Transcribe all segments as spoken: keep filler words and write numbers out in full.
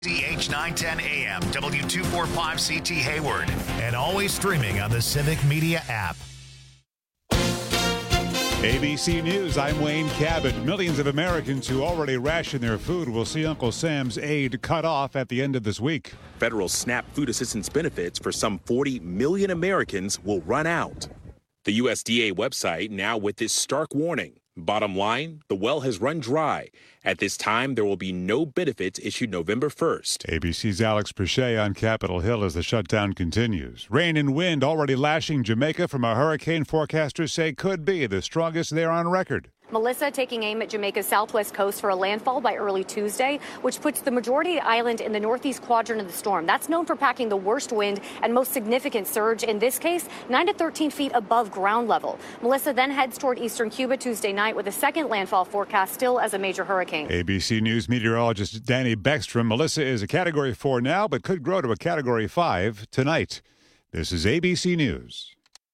C H nine ten A M, W two forty-five C T Hayward, and always streaming on the Civic Media app. A B C News, I'm Wayne Cabot. Millions of Americans who already ration their food will see Uncle Sam's aid cut off at the end of this week. Federal SNAP food assistance benefits for some forty million Americans will run out. The U S D A website now with this stark warning. Bottom line, the well has run dry. At this time, there will be no benefits issued November first. A B C's Alex Perche on Capitol Hill as the shutdown continues. Rain and wind already lashing Jamaica from a hurricane forecasters say could be the strongest there on record. Melissa taking aim at Jamaica's southwest coast for a landfall by early Tuesday, which puts the majority of the island in the northeast quadrant of the storm. That's known for packing the worst wind and most significant surge, in this case, nine to thirteen feet above ground level. Melissa then heads toward eastern Cuba Tuesday night with a second landfall forecast still as a major hurricane. A B C News meteorologist Danny Beckstrom. Melissa is a Category four now, but could grow to a Category five tonight. This is A B C News.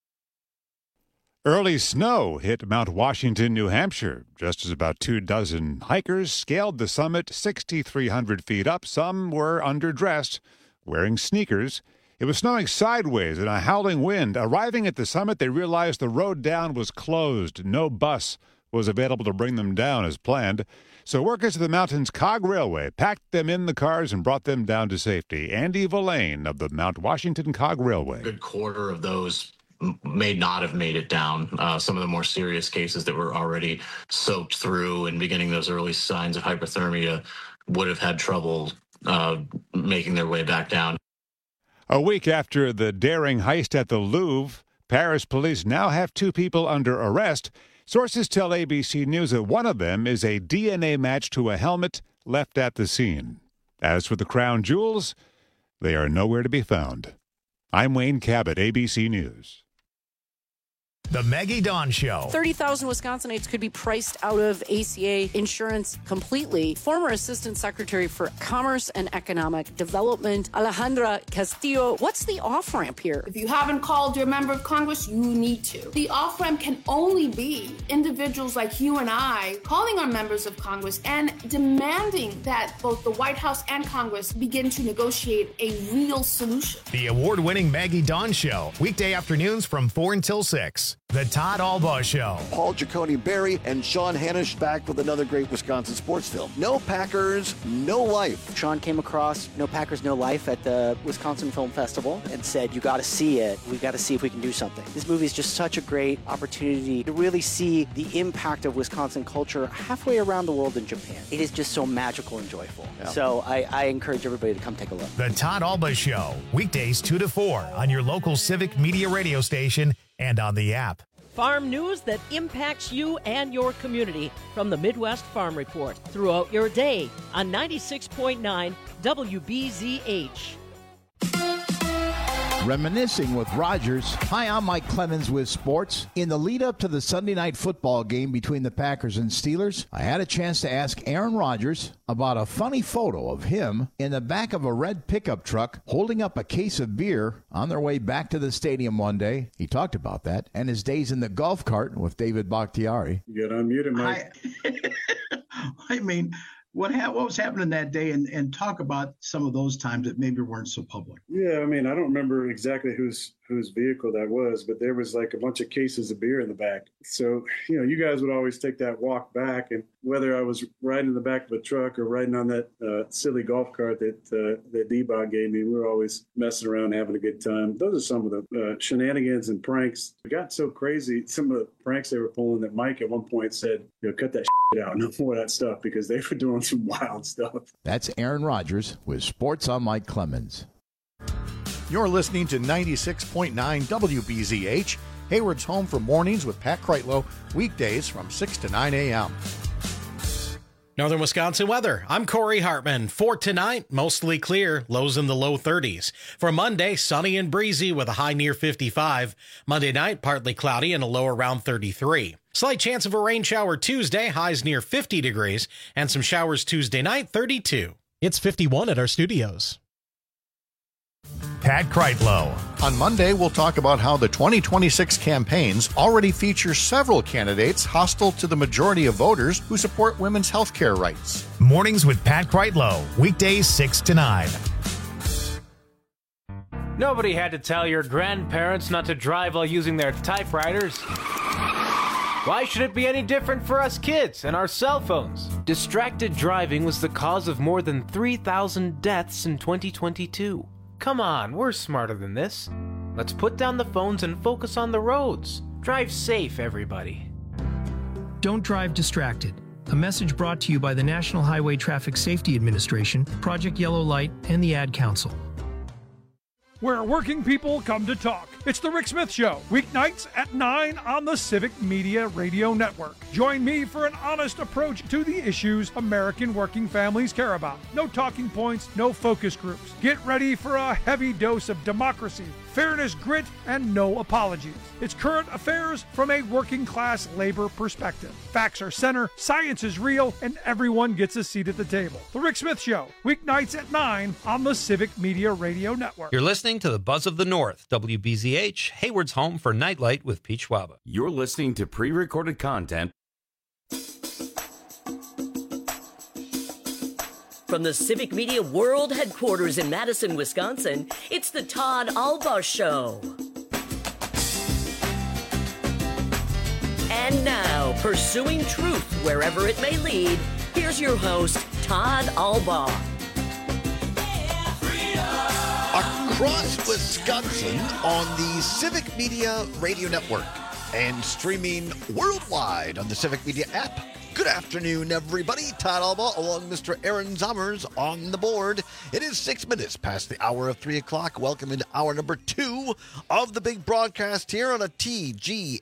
Early snow hit Mount Washington, New Hampshire, just as about two dozen hikers scaled the summit six thousand three hundred feet up. Some were underdressed, wearing sneakers. It was snowing sideways in a howling wind. Arriving at the summit, they realized the road down was closed. No bus was available to bring them down as planned. So workers of the mountain's Cog Railway packed them in the cars and brought them down to safety. Andy Villain of the Mount Washington Cog Railway. A good quarter of those may not have made it down. Uh, some of the more serious cases that were already soaked through and beginning those early signs of hypothermia would have had trouble uh, making their way back down. A week after the daring heist at the Louvre, Paris police now have two people under arrest. Sources tell A B C News that one of them is a D N A match to a helmet left at the scene. As for the crown jewels, they are nowhere to be found. I'm Wayne Cabot, A B C News. The Maggie Dawn Show. thirty thousand Wisconsinites could be priced out of A C A insurance completely. Former Assistant Secretary for Commerce and Economic Development, Alejandra Castillo, what's the off-ramp here? If you haven't called your member of Congress, you need to. The off-ramp can only be individuals like you and I calling our members of Congress and demanding that both the White House and Congress begin to negotiate a real solution. The award-winning Maggie Dawn Show. Weekday afternoons from four until six. The Todd Albaugh Show. Paul Giacone Barry and Sean Hannish back with another great Wisconsin sports film. No Packers, no life. Sean came across No Packers, No Life at the Wisconsin Film Festival and said, you got to see it. We got to see if we can do something. This movie is just such a great opportunity to really see the impact of Wisconsin culture halfway around the world in Japan. It is just so magical and joyful. Yeah. So I, I encourage everybody to come take a look. The Todd Albaugh Show. Weekdays two to four on your local Civic Media radio station and on the app. Farm news that impacts you and your community from the Midwest Farm Report throughout your day on ninety-six point nine W B Z H. Reminiscing with Rogers. Hi, I'm Mike Clemens with sports. In the lead up to the Sunday night football game between the Packers and Steelers, I had a chance to ask Aaron Rodgers about a funny photo of him in the back of a red pickup truck holding up a case of beer on their way back to the stadium one day. He talked about that and his days in the golf cart with David Bakhtiari. You got unmuted, Mike. I, I mean, What, ha- what was happening that day, and, and talk about some of those times that maybe weren't so public. Yeah, I mean, I don't remember exactly whose whose vehicle that was, but there was like a bunch of cases of beer in the back. So, you know, you guys would always take that walk back, and whether I was riding in the back of a truck or riding on that uh, silly golf cart that uh, that D-Bog gave me, we were always messing around, having a good time. Those are some of the uh, shenanigans and pranks. It got so crazy, some of the pranks they were pulling, that Mike at one point said, you know, cut that shit out, no more of that stuff, because they were doing some wild stuff. That's Aaron Rodgers with Sports on Mike Clemens. You're listening to ninety-six point nine W B Z H, Hayward's home for mornings with Pat Kreitlow, weekdays from six to nine a.m. Northern Wisconsin weather. I'm Corey Hartman. For tonight, mostly clear, lows in the low thirties. For Monday, sunny and breezy with a high near fifty-five. Monday night, partly cloudy and a low around thirty-three. Slight chance of a rain shower Tuesday, highs near fifty degrees, and some showers Tuesday night, thirty-two. It's fifty-one at our studios. Pat Kreitlow. On Monday, we'll talk about how the twenty twenty-six campaigns already feature several candidates hostile to the majority of voters who support women's health care rights. Mornings with Pat Kreitlow, weekdays six to nine. Nobody had to tell your grandparents not to drive while using their typewriters. Why should it be any different for us kids and our cell phones? Distracted driving was the cause of more than three thousand deaths in twenty twenty-two. Come on, we're smarter than this. Let's put down the phones and focus on the roads. Drive safe, everybody. Don't drive distracted. A message brought to you by the National Highway Traffic Safety Administration, Project Yellow Light, and the Ad Council. Where working people come to talk. It's the Rick Smith Show, weeknights at nine on the Civic Media Radio Network. Join me for an honest approach to the issues American working families care about. No talking points, no focus groups. Get ready for a heavy dose of democracy, fairness, grit, and no apologies. It's current affairs from a working class labor perspective. Facts are center, science is real, and everyone gets a seat at the table. The Rick Smith Show, weeknights at nine on the Civic Media Radio Network. You're listening to the Buzz of the North, W B Z H, Hayward's home for Nightlight with Pete Schwaba. You're listening to pre-recorded content. From the Civic Media World Headquarters in Madison, Wisconsin, it's the Todd Alba Show. And now, pursuing truth wherever it may lead, here's your host, Todd Alba. Across Wisconsin on the Civic Media Radio Network and streaming worldwide on the Civic Media app. Good afternoon, everybody. Todd Alba along Mister Aaron Zommers on the board. It is six minutes past the hour of three o'clock. Welcome into hour number two of the big broadcast here on a T G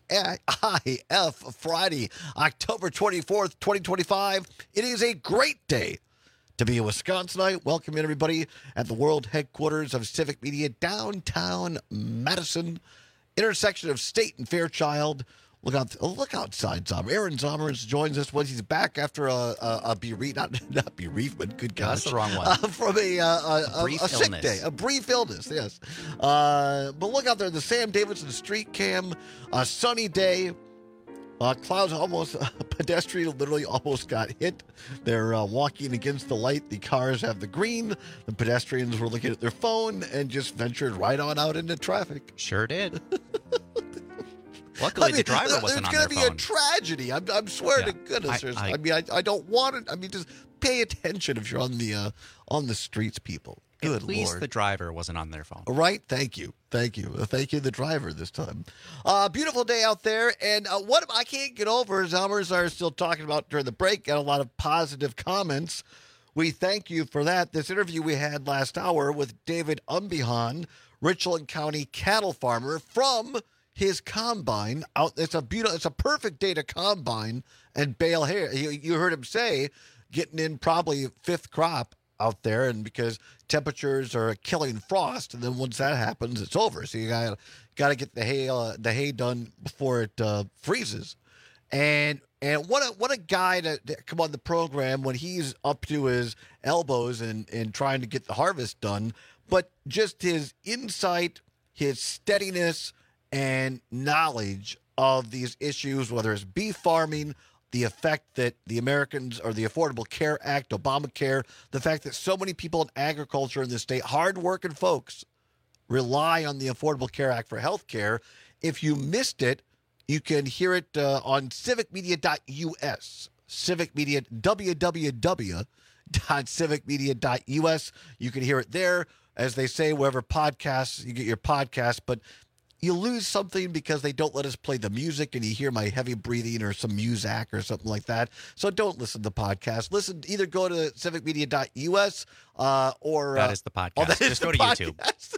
I F Friday, October twenty-fourth, twenty twenty-five. It is a great day to be a Wisconsinite. Welcome in, everybody, at the world headquarters of Civic Media, downtown Madison, intersection of State and Fairchild. Look out! Look outside, Zommer. Aaron Zommers joins us when he's back after a, a, a bereavement, not, not bereavement. Good gosh, that's the wrong one. Uh, from a, uh, a, a, brief a sick illness. day, a brief illness. Yes, uh, but look out there. The Sam Davidson Street Cam, a sunny day. Uh, clouds almost, a pedestrian literally almost got hit. They're uh, walking against the light. The cars have the green. The pedestrians were looking at their phone and just ventured right on out into traffic. Sure did. Luckily, I mean, the driver wasn't on their phone. It's going to be a tragedy. I'm, I'm swearing yeah. to goodness. I, I, I mean, I, I don't want it. I mean, just pay attention if you're on the uh, on the streets, people. Good At least Lord. The driver wasn't on their phone. Right? Thank you. Thank you. Uh, thank you, the driver, this time. Uh, beautiful day out there. And uh, what I can't get over, Zommers are still talking about during the break, got a lot of positive comments. We thank you for that. This interview we had last hour with David Umbihan, Richland County cattle farmer, from his combine out. It's a beautiful, it's a perfect day to combine and bale hay. You, you heard him say, getting in probably fifth crop out there, and because temperatures are killing frost, and then once that happens, it's over. So you got got to get the hay uh, the hay done before it uh, freezes. And and what a what a guy to, to come on the program when he's up to his elbows and and trying to get the harvest done, but just his insight, his steadiness, and knowledge of these issues, whether it's beef farming, the effect that the Americans, or the Affordable Care Act, Obamacare, the fact that so many people in agriculture in this state, hardworking folks, rely on the Affordable Care Act for health care. If you missed it, you can hear it uh, on civic media dot U S. Civic Media, w w w dot civic media dot U S. You can hear it there, as they say, wherever podcasts, you get your podcasts, but you lose something because they don't let us play the music and you hear my heavy breathing or some music or something like that. So don't listen to the podcast. Listen, either go to civic media dot U S uh, or... That uh, is the podcast. Oh, Just go to podcast. YouTube.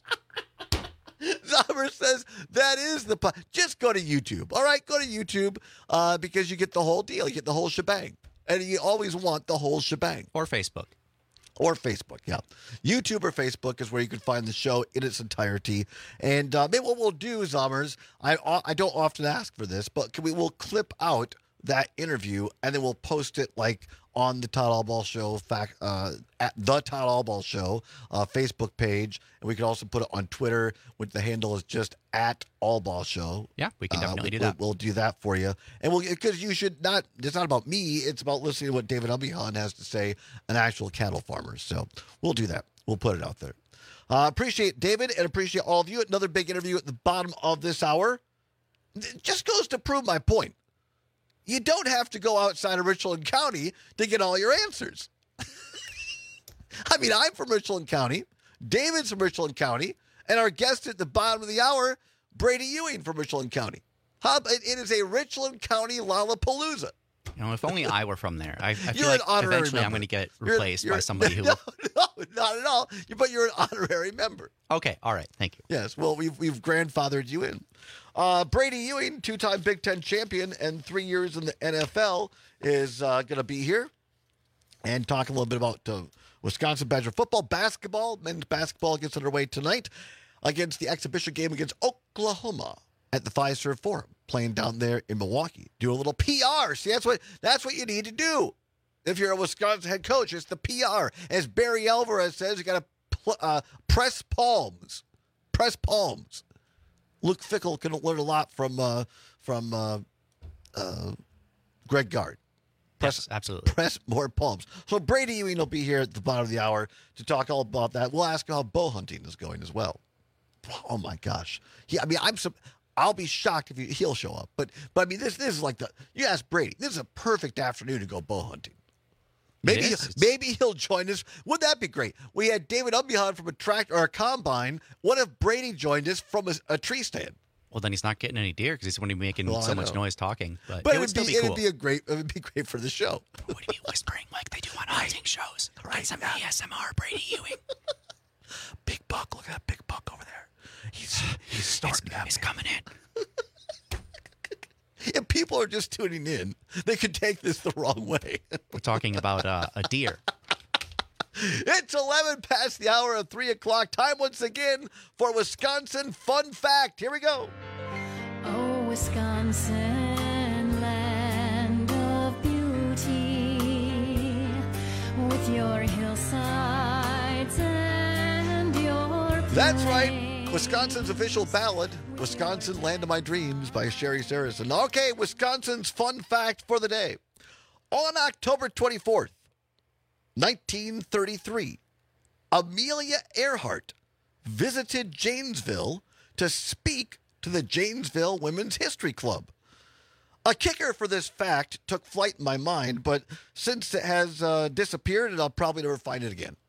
Zommer says that is the po- just go to YouTube. All right, go to YouTube uh, because you get the whole deal. You get the whole shebang. And you always want the whole shebang. Or Facebook. Or Facebook, yeah. YouTube or Facebook is where you can find the show in its entirety. And uh, maybe what we'll do, Zommers, I I don't often ask for this, but can we, we'll clip out that interview and then we'll post it like on the Todd Allball Show, fact, uh, at the Todd Allball Show uh, Facebook page. And we can also put it on Twitter, which the handle is just at Allball Show. Yeah, we can definitely uh, do we'll, that. We'll do that for you. And we'll, because you should not, it's not about me, it's about listening to what David Umbihan has to say, an actual cattle farmer. So we'll do that. We'll put it out there. Uh, appreciate David and appreciate all of you. Another big interview at the bottom of this hour. It just goes to prove my point. You don't have to go outside of Richland County to get all your answers. I mean, I'm from Richland County. David's from Richland County. And our guest at the bottom of the hour, Brady Ewing from Richland County. How, it, it is a Richland County Lollapalooza. You know, if only I were from there. I, I feel You're like an honorary eventually member. I'm going to get You're- replaced you're- by somebody who. No, no, not at all. But you're an honorary member. Okay, all right, thank you. Yes, well, we've we've grandfathered you in. Uh, Brady Ewing, two-time Big Ten champion and three years in the N F L, is uh, going to be here and talk a little bit about uh, Wisconsin Badger football, basketball. Men's basketball gets underway tonight against the exhibition game against Oklahoma at the Fiserv Forum, playing down there in Milwaukee. Do a little P R. See, that's what that's what you need to do if you're a Wisconsin head coach. It's the P R. As Barry Alvarez says, you got to pl- uh, press palms. Press palms. Luke Fickle can learn a lot from uh, from uh, uh, Greg Gard. Press, yes, absolutely. Press more palms. So Brady Ewing will be here at the bottom of the hour to talk all about that. We'll ask him how bow hunting is going as well. Oh my gosh. Yeah, I mean, I'm. I'll be shocked if he, he'll show up. But but I mean, this this is like the you ask Brady. This is a perfect afternoon to go bow hunting. Maybe It is. maybe he'll join us. Wouldn't that be great? We had David Umbihan from a tractor or a combine. What if Brady joined us from a, a tree stand? Well, then he's not getting any deer because he's going to be making Well, so I much know. noise talking. But, But it it would would still be, be it cool. would be a great it would be great for the show. Would he be whispering like they do on hunting shows? Get some A S M R, Brady Ewing. Big buck, look at that big buck over there. He's he's starting He's, he's coming in. If people are just tuning in, they could take this the wrong way. We're talking about uh, a deer. It's eleven past the hour of three o'clock. Time once again for Wisconsin Fun Fact. Here we go. Oh, Wisconsin, land of beauty, with your hillsides and your That's right. Wisconsin's official ballad, Wisconsin Land of My Dreams by Sherry Saracen. Okay, Wisconsin's Fun Fact for the day. On October twenty-fourth, nineteen thirty-three, Amelia Earhart visited Janesville to speak to the Janesville Women's History Club. A kicker for this fact took flight in my mind, but since it has uh, disappeared, and I'll probably never find it again.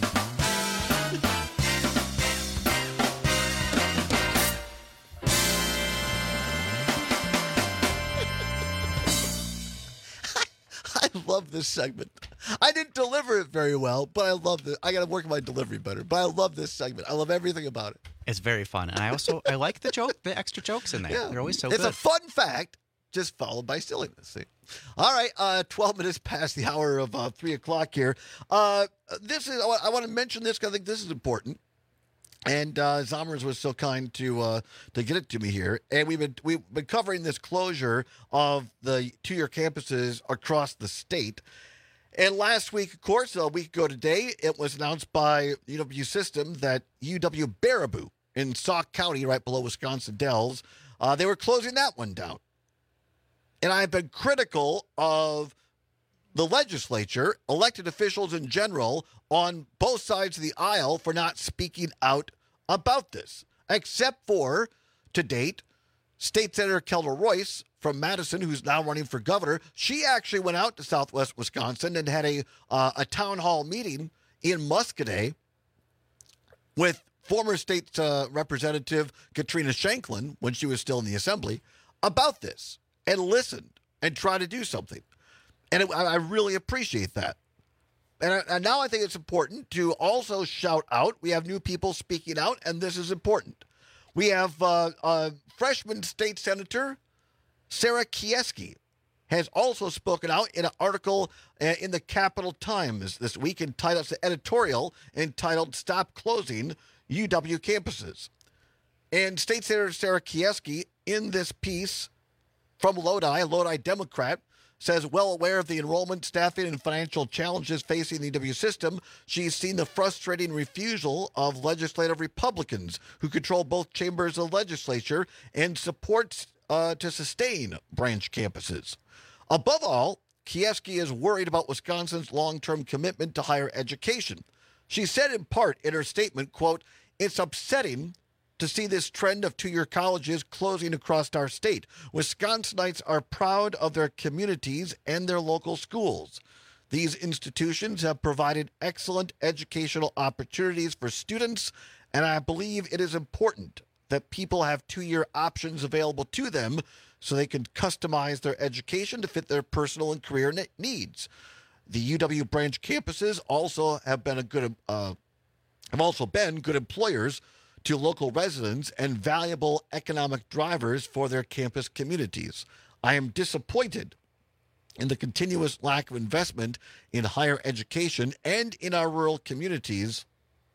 I love this segment. I didn't deliver it very well, but I love it. I got to work on my delivery better. But I love this segment. I love everything about it. It's very fun, and I also I like the joke, the extra jokes in there. Yeah. They're always so it's good. a fun fact, just followed by silliness. See? All right, uh, twelve minutes past the hour of uh, three o'clock here. Uh, this is I want, I want to mention this because I think this is important. And uh, Zomers was so kind to uh, to get it to me here, and we've been we've been covering this closure of the two-year campuses across the state. And last week, of course, a week ago today, it was announced by U W System that U W Baraboo in Sauk County, right below Wisconsin Dells, uh, they were closing that one down. And I've been critical of the legislature, elected officials in general, on both sides of the aisle for not speaking out about this, except for, to date, State Senator Kelda Royce from Madison, who's now running for governor. She actually went out to Southwest Wisconsin and had a uh, a town hall meeting in Muscoda with former state uh, representative Katrina Shanklin, when she was still in the assembly, about this, and listened and tried to do something. And it, I really appreciate that. And, I, and now I think it's important to also shout out. We have new people speaking out, and this is important. We have uh, uh, freshman state senator Sarah Kieski has also spoken out in an article uh, in the Capital Times this week entitled, it's an editorial entitled Stop Closing U W Campuses. And State Senator Sarah Kieski, in this piece from Lodi, a Lodi Democrat, says, well aware of the enrollment, staffing, and financial challenges facing the E W system, she's seen the frustrating refusal of legislative Republicans who control both chambers of the legislature and supports uh, to sustain branch campuses. Above all, Kieski is worried about Wisconsin's long-term commitment to higher education. She said in part in her statement, quote, it's upsetting to see this trend of two-year colleges closing across our state. Wisconsinites are proud of their communities and their local schools. These institutions have provided excellent educational opportunities for students, and I believe it is important that people have two-year options available to them so they can customize their education to fit their personal and career needs. The U W branch campuses also have been a good uh, have also been good employers to local residents and valuable economic drivers for their campus communities. I am disappointed in the continuous lack of investment in higher education and in our rural communities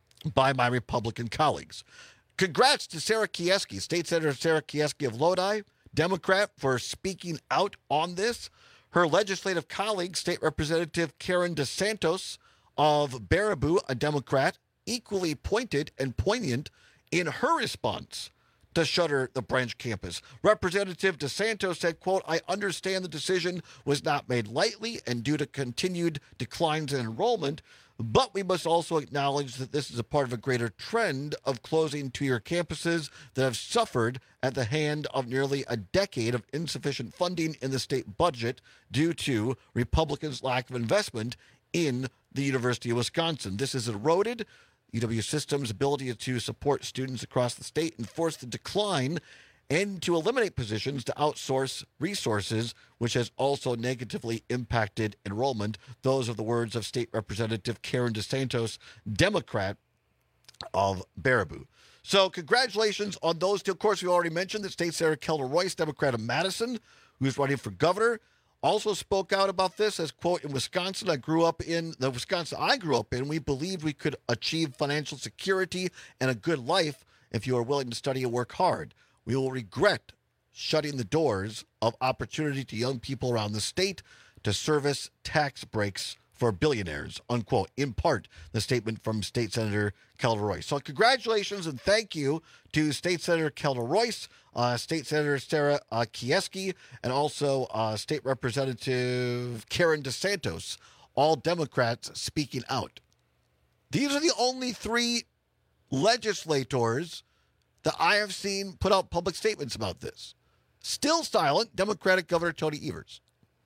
by my Republican colleagues. Congrats to Sarah Kieski, State Senator Sarah Kieski of Lodi, Democrat, for speaking out on this. Her legislative colleague, State Representative Karen DeSantos of Baraboo, a Democrat, equally pointed and poignant in her response to shutter the branch campus. Representative DeSantos said, quote, I understand the decision was not made lightly and due to continued declines in enrollment, but we must also acknowledge that this is a part of a greater trend of closing two-year campuses that have suffered at the hand of nearly a decade of insufficient funding in the state budget due to Republicans' lack of investment in the University of Wisconsin. This has eroded U W system's ability to support students across the state and force the decline and to eliminate positions to outsource resources, which has also negatively impacted enrollment. Those are the words of State Representative Karen DeSantos, Democrat of Baraboo. So congratulations on those two. Of course, we already mentioned that State Senator Kelda Royce, Democrat of Madison, who's running for governor, also spoke out about this as, quote, in Wisconsin, I grew up in, the Wisconsin I grew up in, we believed we could achieve financial security and a good life if you are willing to study and work hard. We will regret shutting the doors of opportunity to young people around the state to service tax breaks for billionaires, unquote. In part, the statement from State Senator Kelda Royce. So congratulations and thank you to State Senator Kelda Royce, uh, State Senator Sarah uh, Kieski, and also uh, State Representative Karen DeSantos, all Democrats speaking out. These are the only three legislators that I have seen put out public statements about this. Still silent, Democratic Governor Tony Evers.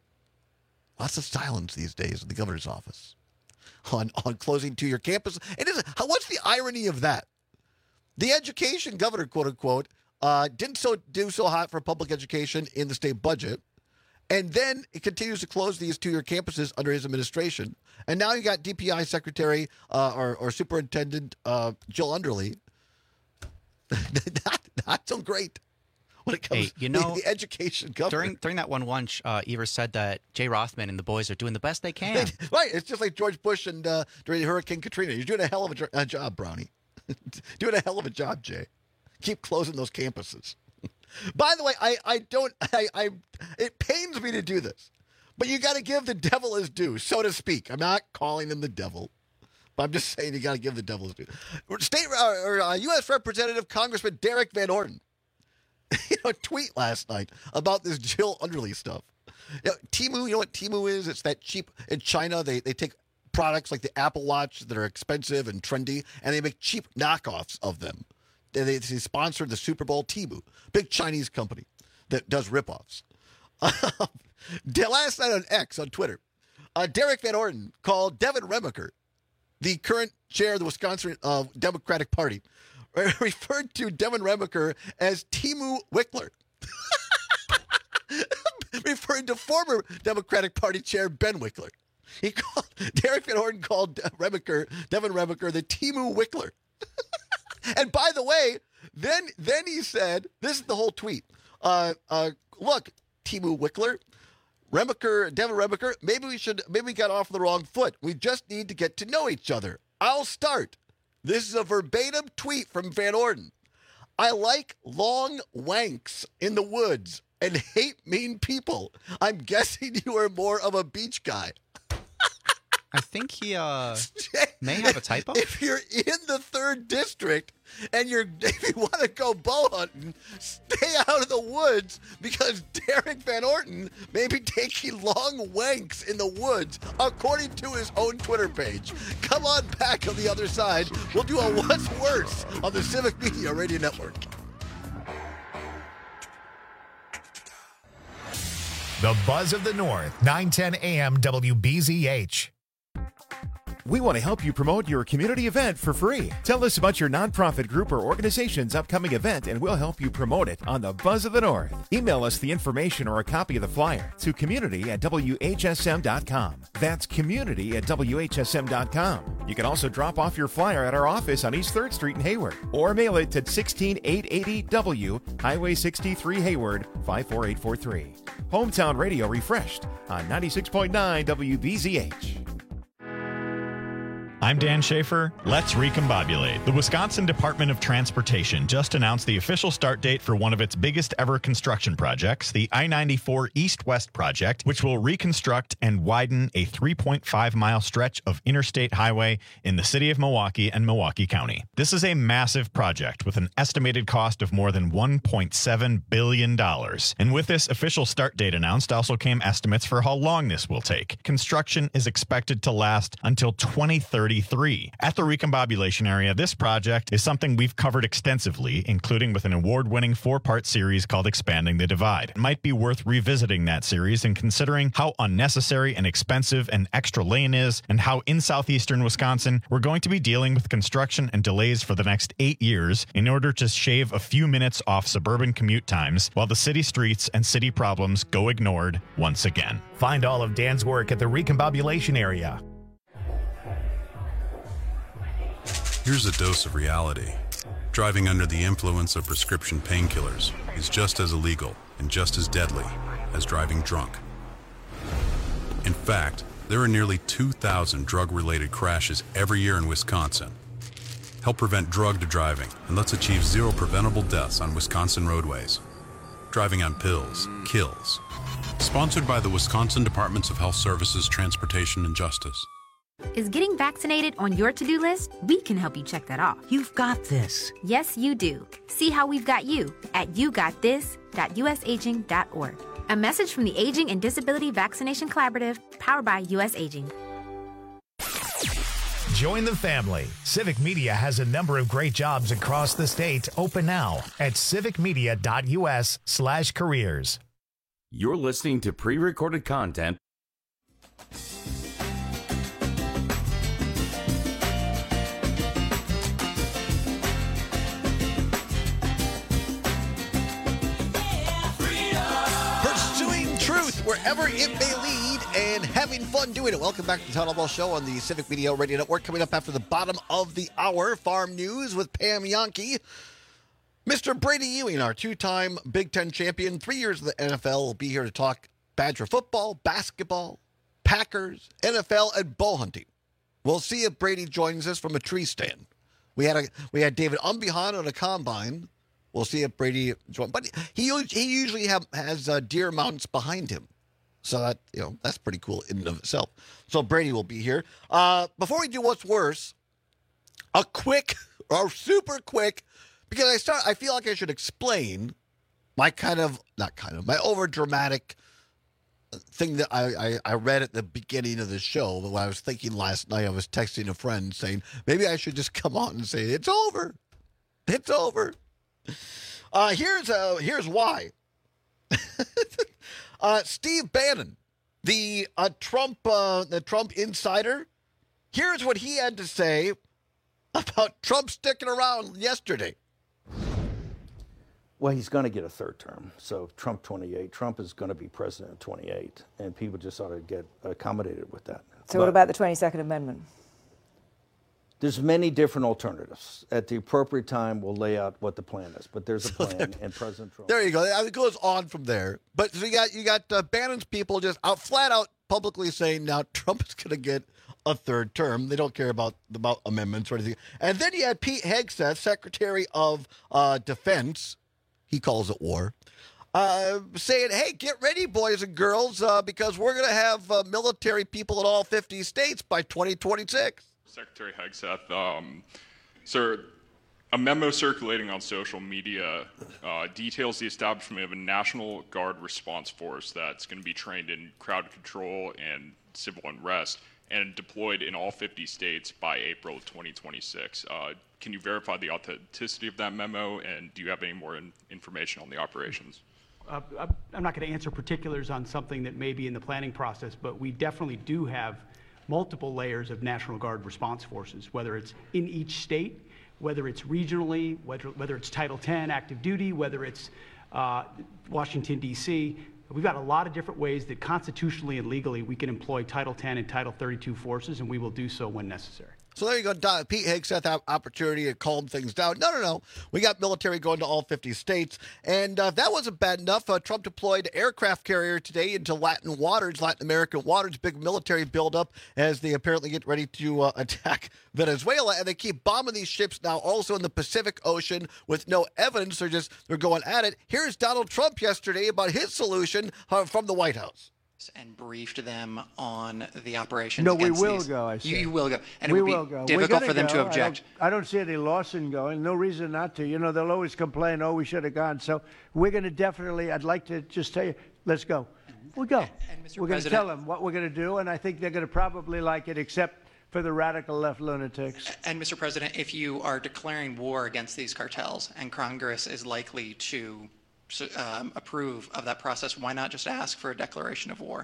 Lots of silence these days in the governor's office on, on closing two-year campus. It is, what's the irony of that? The education governor, quote unquote, uh, didn't so do so hot for public education in the state budget, and then it continues to close these two-year campuses under his administration. And now you got D P I Secretary uh, or, or Superintendent uh, Jill Underly. not, not so great. When it comes hey, you know, the, the education governor. During during that one lunch, uh, Evers said that Jay Rothman and the boys are doing the best they can. Right. It's just like George Bush and uh, during Hurricane Katrina. You're doing a hell of a, a job, Brownie. Doing a hell of a job, Jay. Keep closing those campuses. By the way, I, I don't, I, I, it pains me to do this, but you got to give the devil his due, so to speak. I'm not calling him the devil, but I'm just saying you got to give the devil his due. State uh, or uh, U S Representative Congressman Derek Van Orden, you know, tweet last night about this Jill Underly stuff. You know, Temu, you know what Temu is? It's that cheap in China. They they take products like the Apple Watch that are expensive and trendy, and they make cheap knockoffs of them. They, they, they sponsored the Super Bowl. Temu, big Chinese company that does ripoffs. Last night on X, on Twitter, uh, Derek Van Orden called Devin Remaker, the current chair of the Wisconsin uh, Democratic Party, referred to Devin Remaker as Temu Wickler, referring to former Democratic Party chair Ben Wickler. He called Derek Van Orden called Remaker, Devin Remaker, the Temu Wickler. And by the way, then then he said, this is the whole tweet. Uh, uh, look, Temu Wickler, Remaker, Devin Remaker, maybe we should, maybe we got off the wrong foot. We just need to get to know each other. I'll start. This is a verbatim tweet from Van Orden. I like long wanks in the woods. and hate mean people. I'm guessing you are more of a beach guy. I think he uh, may have a typo. If you're in the third district and you're if you want to go bow hunting, stay out of the woods because Derek Van Orton may be taking long wanks in the woods, according to his own Twitter page. Come on back on the other side. We'll do a What's Worse on the Civic Media Radio Network. The Buzz of the North, nine ten A M W B Z H. We want to help you promote your community event for free. Tell us about your nonprofit group or organization's upcoming event, and we'll help you promote it on the Buzz of the North. Email us the information or a copy of the flyer to community at W H S M dot com. That's community at W H S M dot com. You can also drop off your flyer at our office on East third Street in Hayward, or mail it to sixteen eight eighty W, Highway sixty-three, Hayward, five four eight four three. Hometown Radio refreshed on ninety-six point nine W B Z H. I'm Dan Schaefer. Let's recombobulate. The Wisconsin Department of Transportation just announced the official start date for one of its biggest ever construction projects, the I ninety-four East-West project, which will reconstruct and widen a three point five mile stretch of interstate highway in the city of Milwaukee and Milwaukee County. This is a massive project with an estimated cost of more than one point seven billion dollars. And with this official start date announced also came estimates for how long this will take. Construction is expected to last until twenty thirty-three. At the Recombobulation area, this project is something we've covered extensively, including with an award-winning four-part series called Expanding the Divide. It might be worth revisiting that series and considering how unnecessary and expensive an extra lane is, and how in southeastern Wisconsin we're going to be dealing with construction and delays for the next eight years in order to shave a few minutes off suburban commute times while the city streets and city problems go ignored once again. Find all of Dan's work at the Recombobulation area. Here's a dose of reality. Driving under the influence of prescription painkillers is just as illegal and just as deadly as driving drunk. In fact, there are nearly two thousand drug-related crashes every year in Wisconsin. Help prevent drugged driving, and let's achieve zero preventable deaths on Wisconsin roadways. Driving on pills kills. Sponsored by the Wisconsin Departments of Health Services, Transportation, and Justice. Is getting vaccinated on your to-do list? We can help you check that off. You've got this. Yes, you do. See how we've got you at you got this dot U S aging dot org. A message from the Aging and Disability Vaccination Collaborative, powered by U S Aging. Join the family. Civic Media has a number of great jobs across the state open now at civic media dot U S slash careers. You're listening to pre-recorded content. Wherever it may lead, and having fun doing it. Welcome back to the Town Hall Ball Show on the Civic Media Radio Network. Coming up after the bottom of the hour, Farm News with Pam Yankee. Mister Brady Ewing, our two-time Big Ten champion, three years in the N F L, will be here to talk Badger football, basketball, Packers, N F L, and bow hunting. We'll see if Brady joins us from a tree stand. We had a we had David Umbehan on a combine. We'll see if Brady joins. But he he usually have, has uh, deer mounts behind him. So that, you know, that's pretty cool in and of itself. So Brady will be here. Uh, before we do What's Worse, a quick or super quick, because I start, I feel like I should explain my kind of, not kind of, my over dramatic thing that I, I, I read at the beginning of the show. When I was thinking last night, I was texting a friend saying, maybe I should just come on and say, it's over. It's over. Uh, here's, uh, here's why. Uh, Steve Bannon, the uh, Trump, uh, the Trump insider, here's what he had to say about Trump sticking around yesterday. Well, he's going to get a third term. So Trump twenty-eight, Trump is going to be president in twenty-eight, and people just ought to get accommodated with that. So but what about the twenty-second Amendment? There's many different alternatives. At the appropriate time, we'll lay out what the plan is. But there's a plan, there, and President Trump. There you go. It goes on from there. But so you got you got uh, Bannon's people just out flat out publicly saying now Trump is going to get a third term. They don't care about about amendments or anything. And then you had Pete Hegseth, Secretary of uh, Defense. He calls it war. uh, saying, hey, get ready, boys and girls, uh, because we're going to have uh, military people in all fifty states by twenty twenty-six. Secretary Hegseth, um, sir, a memo circulating on social media uh, details the establishment of a National Guard response force that's going to be trained in crowd control and civil unrest and deployed in all fifty states by April twenty twenty-six. Uh, can you verify the authenticity of that memo, and do you have any more in- information on the operations? Uh, I'm not going to answer particulars on something that may be in the planning process, but we definitely do have multiple layers of National Guard response forces, whether it's in each state, whether it's regionally, whether, whether it's Title ten active duty, whether it's uh, Washington, D C We've got a lot of different ways that constitutionally and legally we can employ Title ten and Title thirty-two forces, and we will do so when necessary. So there you go. Don, Pete Hegseth had opportunity to calm things down. No, no, no. We got military going to all fifty states. And uh, if that wasn't bad enough, uh, Trump deployed aircraft carrier today into Latin waters, Latin American waters, big military buildup as they apparently get ready to uh, attack Venezuela. And they keep bombing these ships now also in the Pacific Ocean with no evidence. They're just they're going at it. Here's Donald Trump yesterday about his solution uh, from the White House. And briefed them on the operations. No, we against will these. go. I said. You, you will go, and we it would will be go. difficult for them go. to object. I don't, I don't see any loss in going. No reason not to. You know, they'll always complain. Oh, we should have gone. So we're going to definitely. I'd like to just tell you, let's go. We'll go. And, and Mister We're going to President, tell them what we're going to do, and I think they're going to probably like it, except for the radical left lunatics. And Mister President, if you are declaring war against these cartels, and Congress is likely to um, approve of that process, why not just ask for a declaration of war?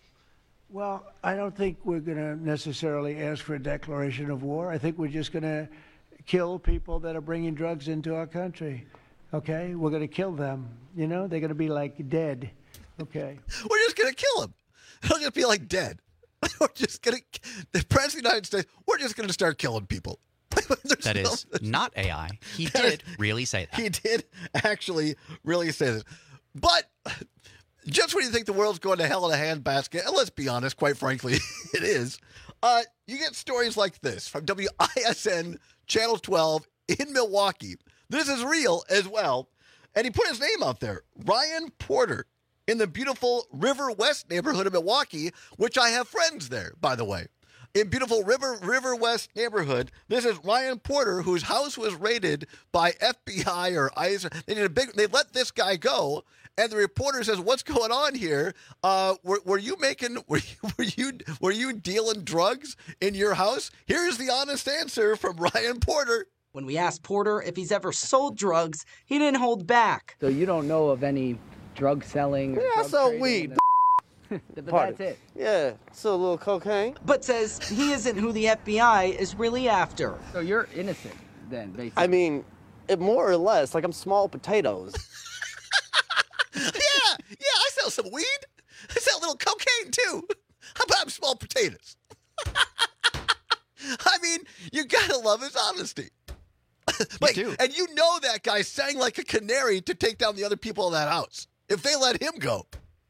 Well, I don't think we're going to necessarily ask for a declaration of war. I think we're just going to kill people that are bringing drugs into our country. Okay? We're going to kill them. You know, they're going to be like dead. Okay. We're just going to kill them. They're going to be like dead. We're just going to, the President of the United States, we're just going to start killing people. That no, is not A I. He did really say that. He did actually really say that. But just when you think the world's going to hell in a handbasket, and let's be honest, quite frankly, it is, uh, you get stories like this from W I S N Channel twelve in Milwaukee. This is real as well. And he put his name out there, Ryan Porter, in the beautiful River West neighborhood of Milwaukee, which I have friends there, by the way. In beautiful River River West neighborhood, this is Ryan Porter, whose house was raided by F B I or ICE. They did a big. They let this guy go, and the reporter says, "What's going on here? Uh, were, were you making? Were you, were you were you dealing drugs in your house?" Here's the honest answer from Ryan Porter. When we asked Porter if he's ever sold drugs, he didn't hold back. So you don't know of any drug selling? Or Yeah, I drug sell trading weed. in But that's it. Yeah, so a little cocaine. But says he isn't who the F B I is really after. So you're innocent then, basically. I mean, it more or less, like I'm small potatoes. Yeah, yeah, I sell some weed. I sell a little cocaine too. How about small potatoes? I mean, you gotta love his honesty. Like, do. And you know that guy sang like a canary to take down the other people in that house. If they let him go.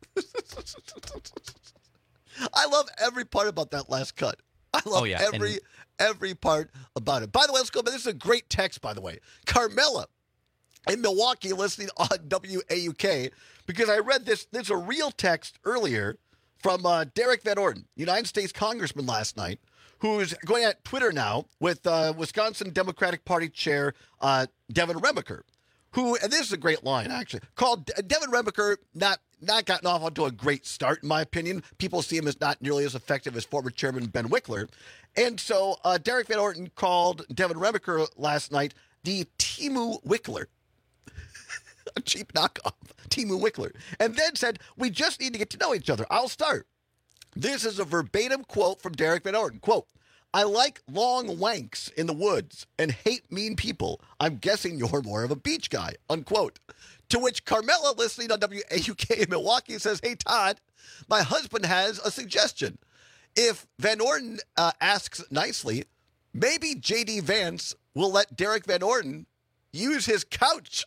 I love every part about that last cut. I love Oh, yeah, every and- every part about it. By the way, let's go. But this is a great text, by the way. Carmela in Milwaukee listening on W A U K, because I read this. There's a real text earlier from uh, Derek Van Orden, United States Congressman last night, who's going at Twitter now with uh, Wisconsin Democratic Party Chair uh, Devin Remiker, who, and this is a great line, actually, called Devin Remiker not not gotten off onto a great start, in my opinion. People see him as not nearly as effective as former Chairman Ben Wickler. And so uh, Derek Van Orden called Devin Remiker last night the Timu Wickler. A cheap knockoff, Timu Wickler. And then said, we just need to get to know each other. I'll start. This is a verbatim quote from Derek Van Orden. Quote, I like long wanks in the woods and hate mean people. I'm guessing you're more of a beach guy, unquote. To which Carmela, listening on W A U K in Milwaukee, says, hey, Todd, my husband has a suggestion. If Van Orden uh, asks nicely, maybe J D Vance will let Derek Van Orden use his couch.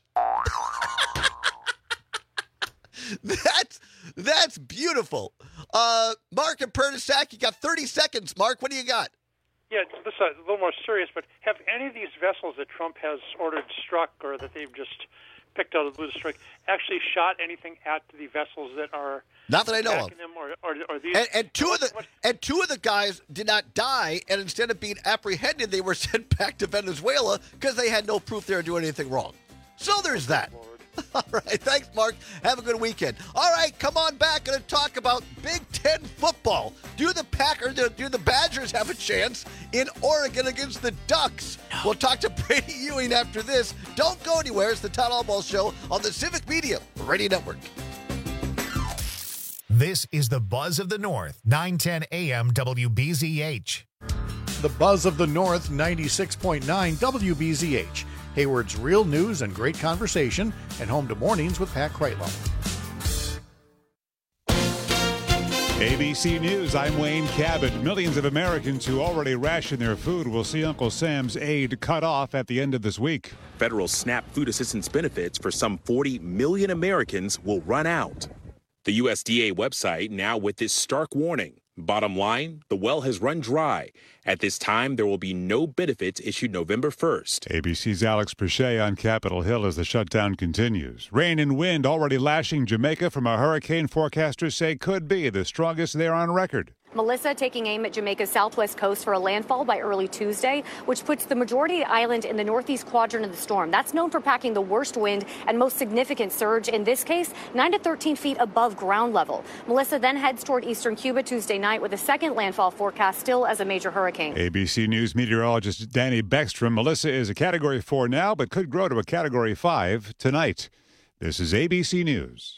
That's that's beautiful. Uh, Mark and Pernisac, you got thirty seconds. Mark, what do you got? Yeah, this is a little more serious, but have any of these vessels that Trump has ordered struck or that they've just picked out of the Blue Strike, actually shot anything at the vessels that are not that I know of. Them or, or, or these, and, and two of the and two of the guys did not die, and instead of being apprehended, they were sent back to Venezuela because they had no proof they were doing anything wrong. So there's that. All right, thanks, Mark. Have a good weekend. All right, come on back and talk about Big Ten football. Do the Packers, do the Badgers have a chance in Oregon against the Ducks? No. We'll talk to Brady Ewing after this. Don't go anywhere. It's the Todd Albaugh Show on the Civic Media Radio Network. This is the Buzz of the North, nine ten A M W B Z H. The Buzz of the North, ninety-six point nine W B Z H. Hayward's real news and great conversation, and home to Mornings with Pat Kreitlow. A B C News, I'm Wayne Cabot. Millions of Americans who already ration their food will see Uncle Sam's aid cut off at the end of this week. Federal SNAP food assistance benefits for some forty million Americans will run out. The U S D A website now with this stark warning. Bottom line, the well has run dry. At this time, there will be no benefits issued November first. A B C's Alex Perche on Capitol Hill as the shutdown continues. Rain and wind already lashing Jamaica from a hurricane forecasters say could be the strongest there on record. Melissa taking aim at Jamaica's southwest coast for a landfall by early Tuesday, which puts the majority of the island in the northeast quadrant of the storm. That's known for packing the worst wind and most significant surge, in this case, nine to thirteen feet above ground level. Melissa then heads toward eastern Cuba Tuesday night with a second landfall forecast still as a major hurricane. A B C News meteorologist Danny Beckstrom. Melissa is a Category four now, but could grow to a Category five tonight. This is A B C News.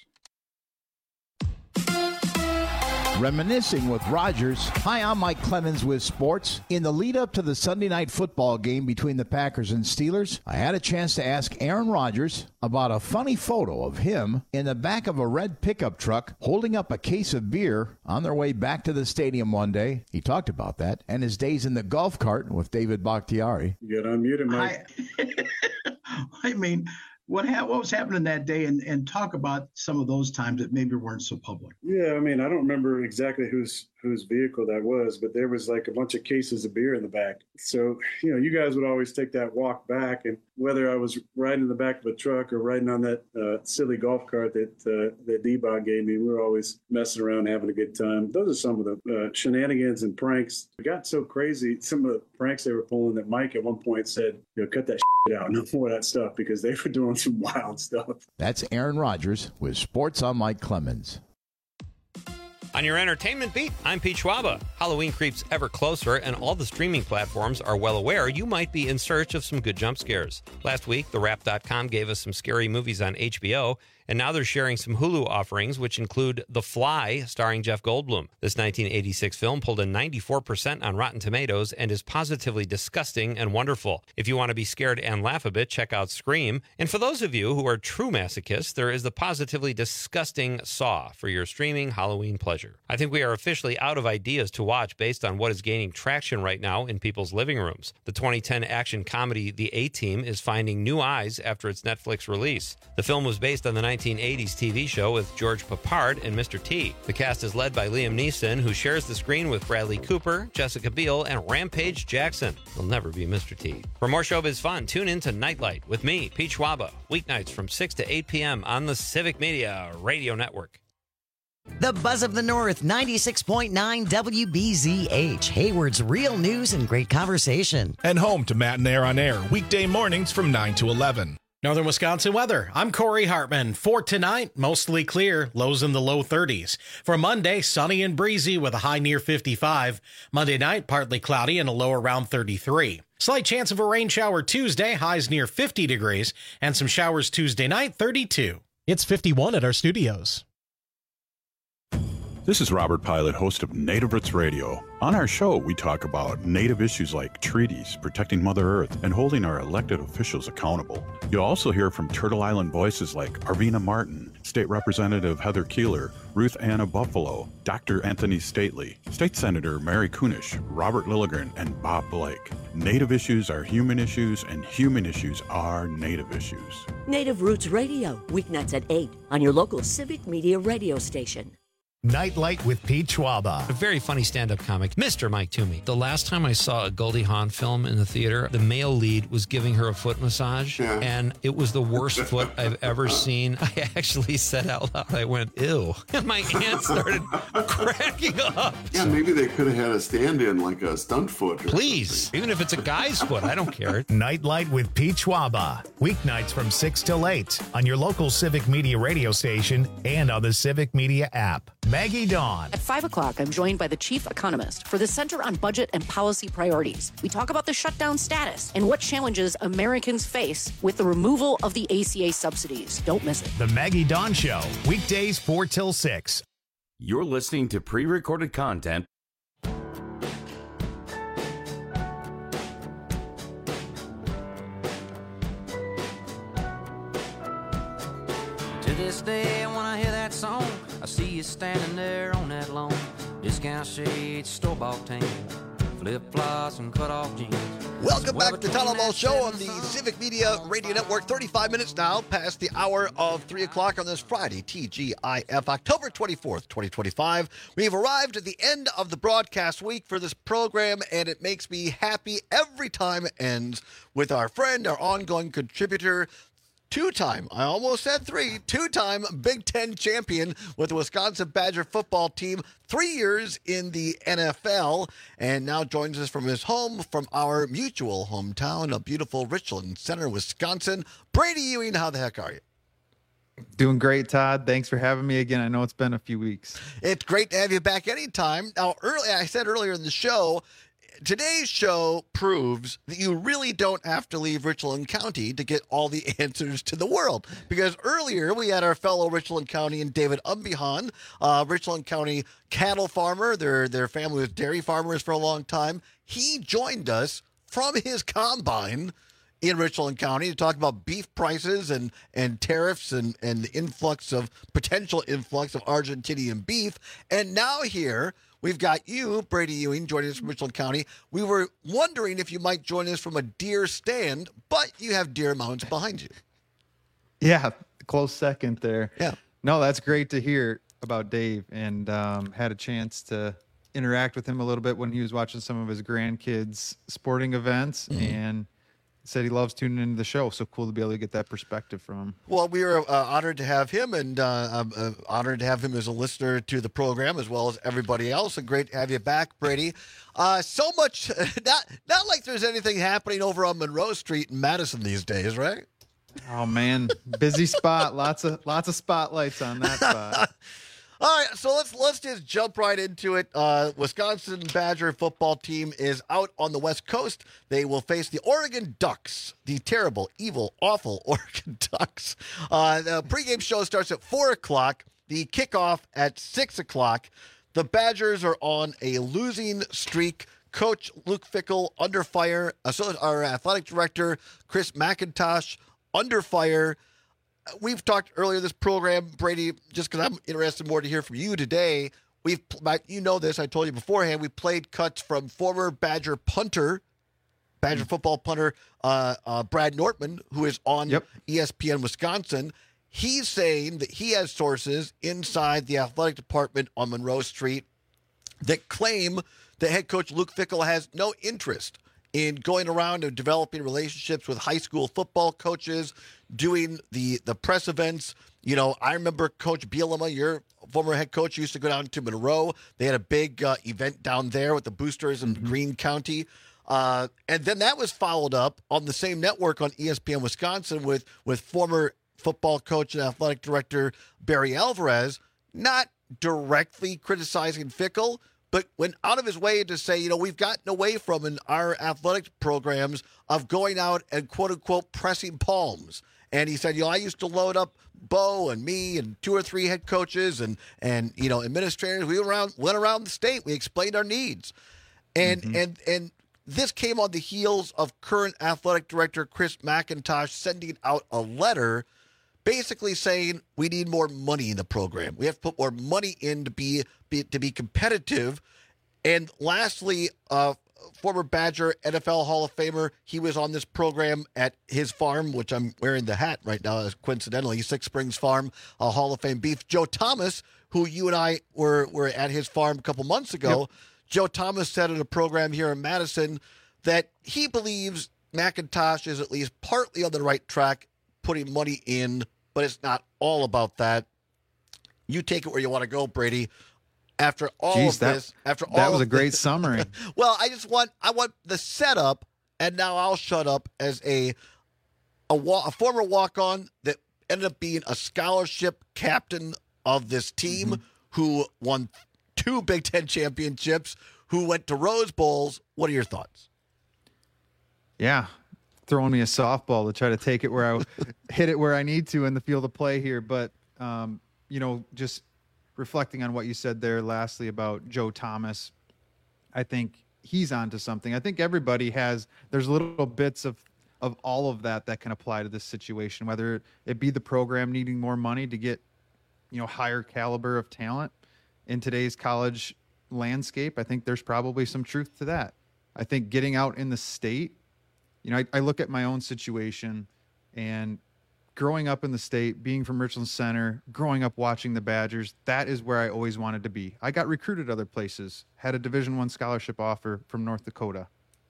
Reminiscing with Rogers. Hi, I'm Mike Clemens with sports. In the lead up to the Sunday night football game between the Packers and Steelers, I had a chance to ask Aaron Rodgers about a funny photo of him in the back of a red pickup truck holding up a case of beer on their way back to the stadium one day. He talked about that and his days in the golf cart with David Bakhtiari. You got unmuted, Mike. I, I mean, What, ha- what was happening that day, and, and talk about some of those times that maybe weren't so public. Yeah, I mean, I don't remember exactly whose whose vehicle that was, but there was like a bunch of cases of beer in the back. So, you know, you guys would always take that walk back, and whether I was riding in the back of a truck or riding on that uh, silly golf cart that uh, that D-Bot gave me, we were always messing around, having a good time. Those are some of the uh, shenanigans and pranks. It got so crazy, some of the pranks they were pulling, that Mike at one point said, you know, cut that shit out, no more of that stuff, because they were doing some wild stuff. That's Aaron Rodgers with Sports on Mike Clemens. On your entertainment beat, I'm Pete Schwaba. Halloween creeps ever closer, and all the streaming platforms are well aware you might be in search of some good jump scares. Last week, the wrap dot com gave us some scary movies on H B O, and now they're sharing some Hulu offerings, which include The Fly, starring Jeff Goldblum. This nineteen eighty-six film pulled a ninety-four percent on Rotten Tomatoes and is positively disgusting and wonderful. If you want to be scared and laugh a bit, check out Scream. And for those of you who are true masochists, there is the positively disgusting Saw for your streaming Halloween pleasure. I think we are officially out of ideas to watch based on what is gaining traction right now in people's living rooms. The twenty ten action comedy The A-Team is finding new eyes after its Netflix release. The film was based on the nineteen eighties T V show with George Papard and Mister T. The cast is led by Liam Neeson, who shares the screen with Bradley Cooper, Jessica Biel, and Rampage Jackson. He'll never be Mister T. For more showbiz fun, tune in to Nightlight with me, Pete Schwaba, weeknights from six to eight p.m. on the Civic Media Radio Network. The Buzz of the North, ninety-six point nine W B Z H, Hayward's real news and great conversation. And home to Matt and Air on Air, weekday mornings from nine to eleven. Northern Wisconsin weather. I'm Corey Hartman. For tonight, mostly clear, lows in the low thirties. For Monday, sunny and breezy with a high near fifty-five. Monday night, partly cloudy and a low around thirty-three. Slight chance of a rain shower Tuesday, highs near fifty degrees, and some showers Tuesday night, thirty-two. It's fifty-one at our studios. This is Robert Pilot, host of Native Roots Radio. On our show, we talk about Native issues like treaties, protecting Mother Earth, and holding our elected officials accountable. You'll also hear from Turtle Island voices like Arvina Martin, State Representative Heather Keeler, Ruth Anna Buffalo, Doctor Anthony Stately, State Senator Mary Kunish, Robert Lilligren, and Bob Blake. Native issues are human issues, and human issues are Native issues. Native Roots Radio, weeknights at eight on your local Civic Media radio station. Nightlight with Pete Schwaba. A very funny stand-up comic, Mister Mike Toomey. The last time I saw a Goldie Hawn film in the theater, the male lead was giving her a foot massage, Yeah. and it was the worst foot I've ever seen. I actually said out loud, I went, ew. And my aunt started cracking up. Yeah, maybe they could have had a stand-in like a stunt foot. Or Please, even if it's a guy's foot, I don't care. Nightlight with Pete Schwaba. Weeknights from six till eight on your local Civic Media radio station and on the Civic Media app. Maggie Dawn. At five o'clock, I'm joined by the chief economist for the Center on Budget and Policy Priorities. We talk about the shutdown status and what challenges Americans face with the removal of the A C A subsidies. Don't miss it. The Maggie Dawn Show. Weekdays four till six. You're listening to pre-recorded content. To this day, when I hear that song, I see you standing there on that lawn. Discount shades, store-bought tan, flip-flops and cut-off jeans. Welcome back to the Todd Ball Show on the Civic Media Radio Network. thirty-five minutes now past the hour of three o'clock on this Friday, T G I F, October twenty-fourth, twenty twenty-five. We've arrived at the end of the broadcast week for this program, and it makes me happy every time it ends with our friend, our ongoing contributor, two-time, I almost said three, two-time Big Ten champion with the Wisconsin Badger football team, three years in the N F L, and now joins us from his home, from our mutual hometown of beautiful Richland Center, Wisconsin. Brady Ewing, how the heck are you? Doing great, Todd. Thanks for having me again. I know it's been a few weeks. It's great to have you back anytime. Now, early, I said earlier in the show, today's show proves that you really don't have to leave Richland County to get all the answers to the world. Because earlier we had our fellow Richland County and David Umbihan, uh, Richland County cattle farmer. Their their family was dairy farmers for a long time. He joined us from his combine in Richland County to talk about beef prices and, and tariffs and, and the influx of potential influx of Argentinian beef. And now here we've got you, Brady Ewing, joining us from Richland County. We were wondering if you might join us from a deer stand, but you have deer mounts behind you. Yeah, close second there. Yeah. No, that's great to hear about Dave, and um, had a chance to interact with him a little bit when he was watching some of his grandkids' sporting events, mm-hmm. and said he loves tuning into the show. So cool to be able to get that perspective from him. Well, we are uh, honored to have him, and uh, uh, honored to have him as a listener to the program, as well as everybody else. And great to have you back, Brady. Uh, so much, not not like there's anything happening over on Monroe Street in Madison these days, right? Oh man, busy spot. Lots of lots of spotlights on that spot. All right, so let's let's just jump right into it. Uh, Wisconsin Badger football team is out on the West Coast. They will face the Oregon Ducks, the terrible, evil, awful Oregon Ducks. Uh, the pregame show starts at four o'clock. The kickoff at six o'clock. The Badgers are on a losing streak. Coach Luke Fickell under fire. So our athletic director Chris McIntosh under fire. We've talked earlier this program, Brady, just because I'm interested more to hear from you today. We've, you know this, I told you beforehand, we played cuts from former Badger punter, Badger football punter, uh, uh, Brad Nortman, who is on yep. E S P N Wisconsin. He's saying that he has sources inside the athletic department on Monroe Street that claim that head coach Luke Fickell has no interest in going around and developing relationships with high school football coaches, doing the, the press events. You know, I remember Coach Bielema, your former head coach, used to go down to Monroe. They had a big uh, event down there with the boosters in mm-hmm. Greene County. Uh, and then that was followed up on the same network on E S P N Wisconsin with, with former football coach and athletic director Barry Alvarez, not directly criticizing Fickell, but went out of his way to say, you know, we've gotten away from in our athletic programs of going out and quote unquote pressing palms. And he said, you know, I used to load up Bo and me and two or three head coaches and, and you know, administrators. We went around, went around the state. We explained our needs. And, mm-hmm. and, and this came on the heels of current athletic director Chris McIntosh sending out a letter basically saying we need more money in the program. We have to put more money in to be, be to be competitive. And lastly, uh, former Badger, N F L Hall of Famer. He was on this program at his farm, which I'm wearing the hat right now, coincidentally, Six Springs Farm, a Hall of Fame beef. Joe Thomas, who you and I were, were at his farm a couple months ago, yep. Joe Thomas said in a program here in Madison that he believes McIntosh is at least partly on the right track, putting money in, but it's not all about that. You take it where you want to go, Brady. After all Jeez, of that, this, after all that was of a great this, summary. Well, I just want I want the setup, and now I'll shut up as a a, a former walk-on that ended up being a scholarship captain of this team, mm-hmm. who won two Big Ten championships, who went to Rose Bowls. What are your thoughts? Yeah, throwing me a softball to try to take it where I hit it where I need to in the field of play here, but um, you know, just. Reflecting on what you said there lastly about Joe Thomas, I think he's onto something. I think everybody has, there's little bits of, of all of that that can apply to this situation, whether it be the program needing more money to get, you know, higher caliber of talent in today's college landscape. I think there's probably some truth to that. I think getting out in the state, you know, I, I look at my own situation and growing up in the state, being from Richland Center, growing up watching the Badgers, that is where I always wanted to be. I got recruited other places, had a Division One scholarship offer from North Dakota,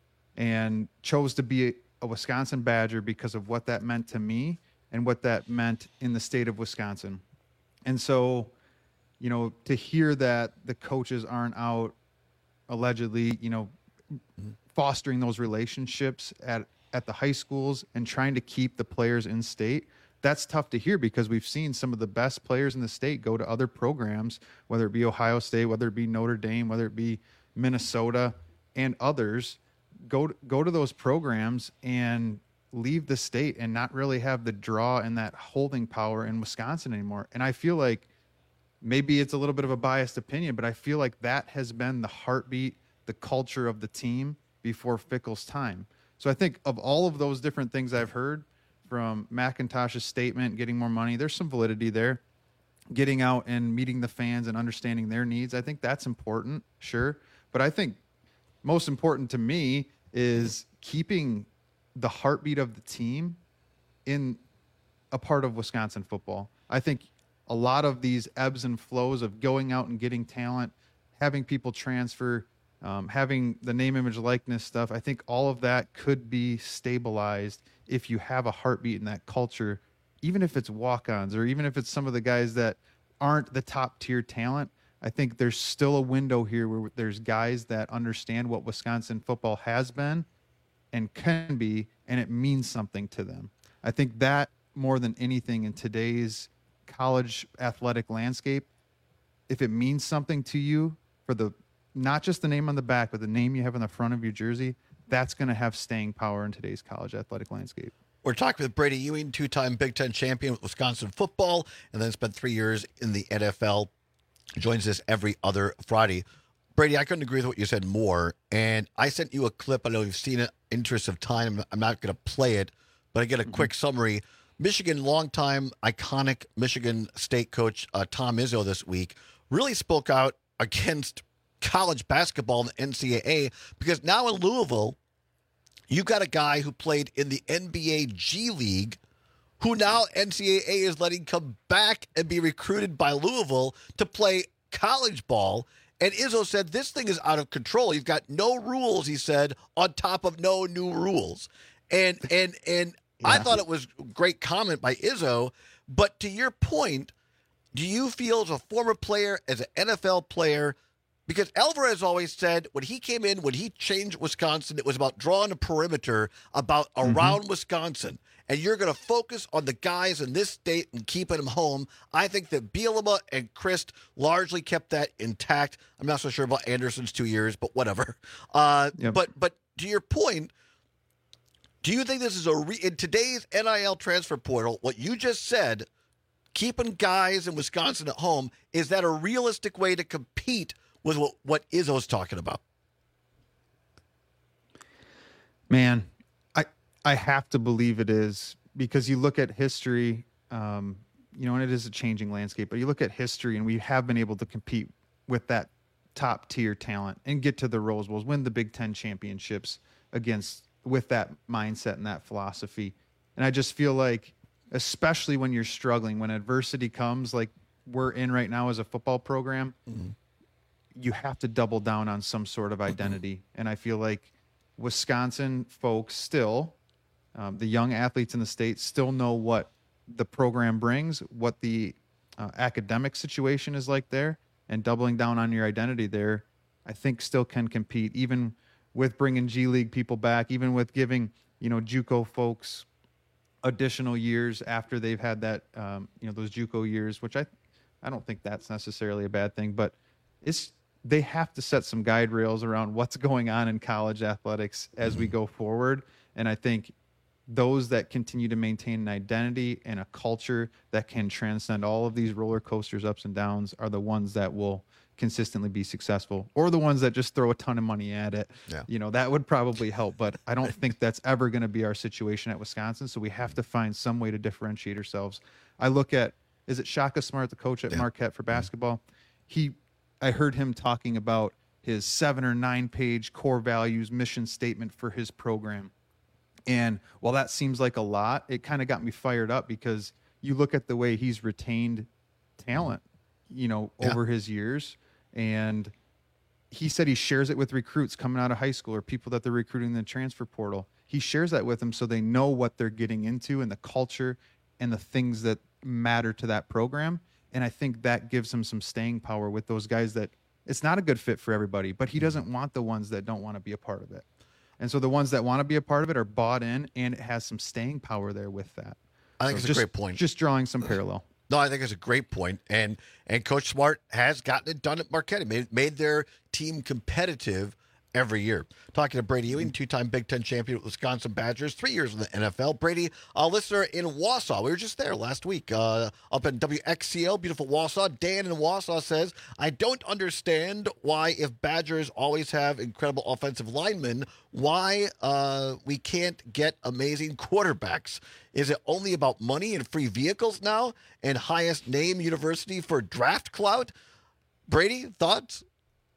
and chose to be a, a Wisconsin Badger because of what that meant to me and what that meant in the state of Wisconsin. And so, you know, to hear that the coaches aren't out allegedly, you know, fostering those relationships at at the high schools and trying to keep the players in state, that's tough to hear because we've seen some of the best players in the state go to other programs, whether it be Ohio State, whether it be Notre Dame, whether it be Minnesota and others, go to, go to those programs and leave the state and not really have the draw and that holding power in Wisconsin anymore. And I feel like maybe it's a little bit of a biased opinion, but I feel like that has been the heartbeat, the culture of the team before Fickell's time. So I think of all of those different things I've heard from McIntosh's statement, getting more money, there's some validity there. Getting out and meeting the fans and understanding their needs, I think that's important, sure. But I think most important to me is keeping the heartbeat of the team in a part of Wisconsin football. I think a lot of these ebbs and flows of going out and getting talent, having people transfer, Um, having the name, image, likeness stuff, I think all of that could be stabilized if you have a heartbeat in that culture, even if it's walk-ons or even if it's some of the guys that aren't the top-tier talent. I think there's still a window here where there's guys that understand what Wisconsin football has been and can be, and it means something to them. I think that more than anything in today's college athletic landscape, if it means something to you for the not just the name on the back, but the name you have on the front of your jersey, that's going to have staying power in today's college athletic landscape. We're talking with Brady Ewing, two-time Big Ten champion with Wisconsin football, and then spent three years in the N F L. Joins us every other Friday. Brady, I couldn't agree with what you said more, and I sent you a clip. I know you've seen it. Interest of time, I'm not going to play it, but I get a mm-hmm. quick summary. Michigan, longtime, iconic Michigan State coach uh, Tom Izzo this week really spoke out against college basketball in the N C double A, because now in Louisville, you've got a guy who played in the N B A G League who now N C double A is letting come back and be recruited by Louisville to play college ball. And Izzo said this thing is out of control. He's got no rules, he said, on top of no new rules. And and and yeah. I thought it was a great comment by Izzo. But to your point, do you feel as a former player, as an N F L player, because Alvarez always said when he came in, when he changed Wisconsin, it was about drawing a perimeter about around mm-hmm. Wisconsin. And you're going to focus on the guys in this state and keeping them home. I think that Bielema and Christ largely kept that intact. I'm not so sure about Anderson's two years, but whatever. Uh, yep. But but to your point, do you think this is a re- in today's N I L transfer portal? What you just said, keeping guys in Wisconsin at home, is that a realistic way to compete with what, what Izzo's talking about? Man, I I have to believe it is, because you look at history, um, you know, and it is a changing landscape, but you look at history and we have been able to compete with that top tier talent and get to the Rose Bowls, win the Big Ten championships against with that mindset and that philosophy. And I just feel like, especially when you're struggling, when adversity comes, like we're in right now as a football program, mm-hmm. you have to double down on some sort of identity. Mm-hmm. And I feel like Wisconsin folks still, um, the young athletes in the state still know what the program brings, what the uh, academic situation is like there, and doubling down on your identity there, I think still can compete, even with bringing G League people back, even with giving, you know, JUCO folks additional years after they've had that, um, you know, those JUCO years, which I, I don't think that's necessarily a bad thing, but it's, they have to set some guide rails around what's going on in college athletics as mm-hmm. we go forward. And I think those that continue to maintain an identity and a culture that can transcend all of these roller coasters, ups and downs, are the ones that will consistently be successful, or the ones that just throw a ton of money at it. Yeah. You know, that would probably help, but I don't think that's ever going to be our situation at Wisconsin. So we have to find some way to differentiate ourselves. I look at, is it Shaka Smart, the coach at yeah. Marquette for basketball? He, I heard him talking about his seven or nine page core values mission statement for his program. And while that seems like a lot, it kind of got me fired up, because you look at the way he's retained talent, you know, yeah. over his years. And he said he shares it with recruits coming out of high school or people that they're recruiting in the transfer portal. He shares that with them so they know what they're getting into and the culture and the things that matter to that program. And I think that gives him some staying power with those guys that it's not a good fit for everybody, but he doesn't want the ones that don't want to be a part of it. And so the ones that want to be a part of it are bought in, and it has some staying power there with that. I think so it's just, a great point. Just drawing some parallel. No, I think it's a great point. And and Coach Smart has gotten it done at Marquette. Made, made their team competitive every year. Talking to Brady Ewing, two-time Big Ten champion with Wisconsin Badgers, three years in the N F L. Brady, a listener in Wausau. We were just there last week uh, up in W X C L, beautiful Wausau. Dan in Wausau says, I don't understand why, if Badgers always have incredible offensive linemen, why uh, we can't get amazing quarterbacks. Is it only about money and free vehicles now and highest name university for draft clout? Brady, thoughts?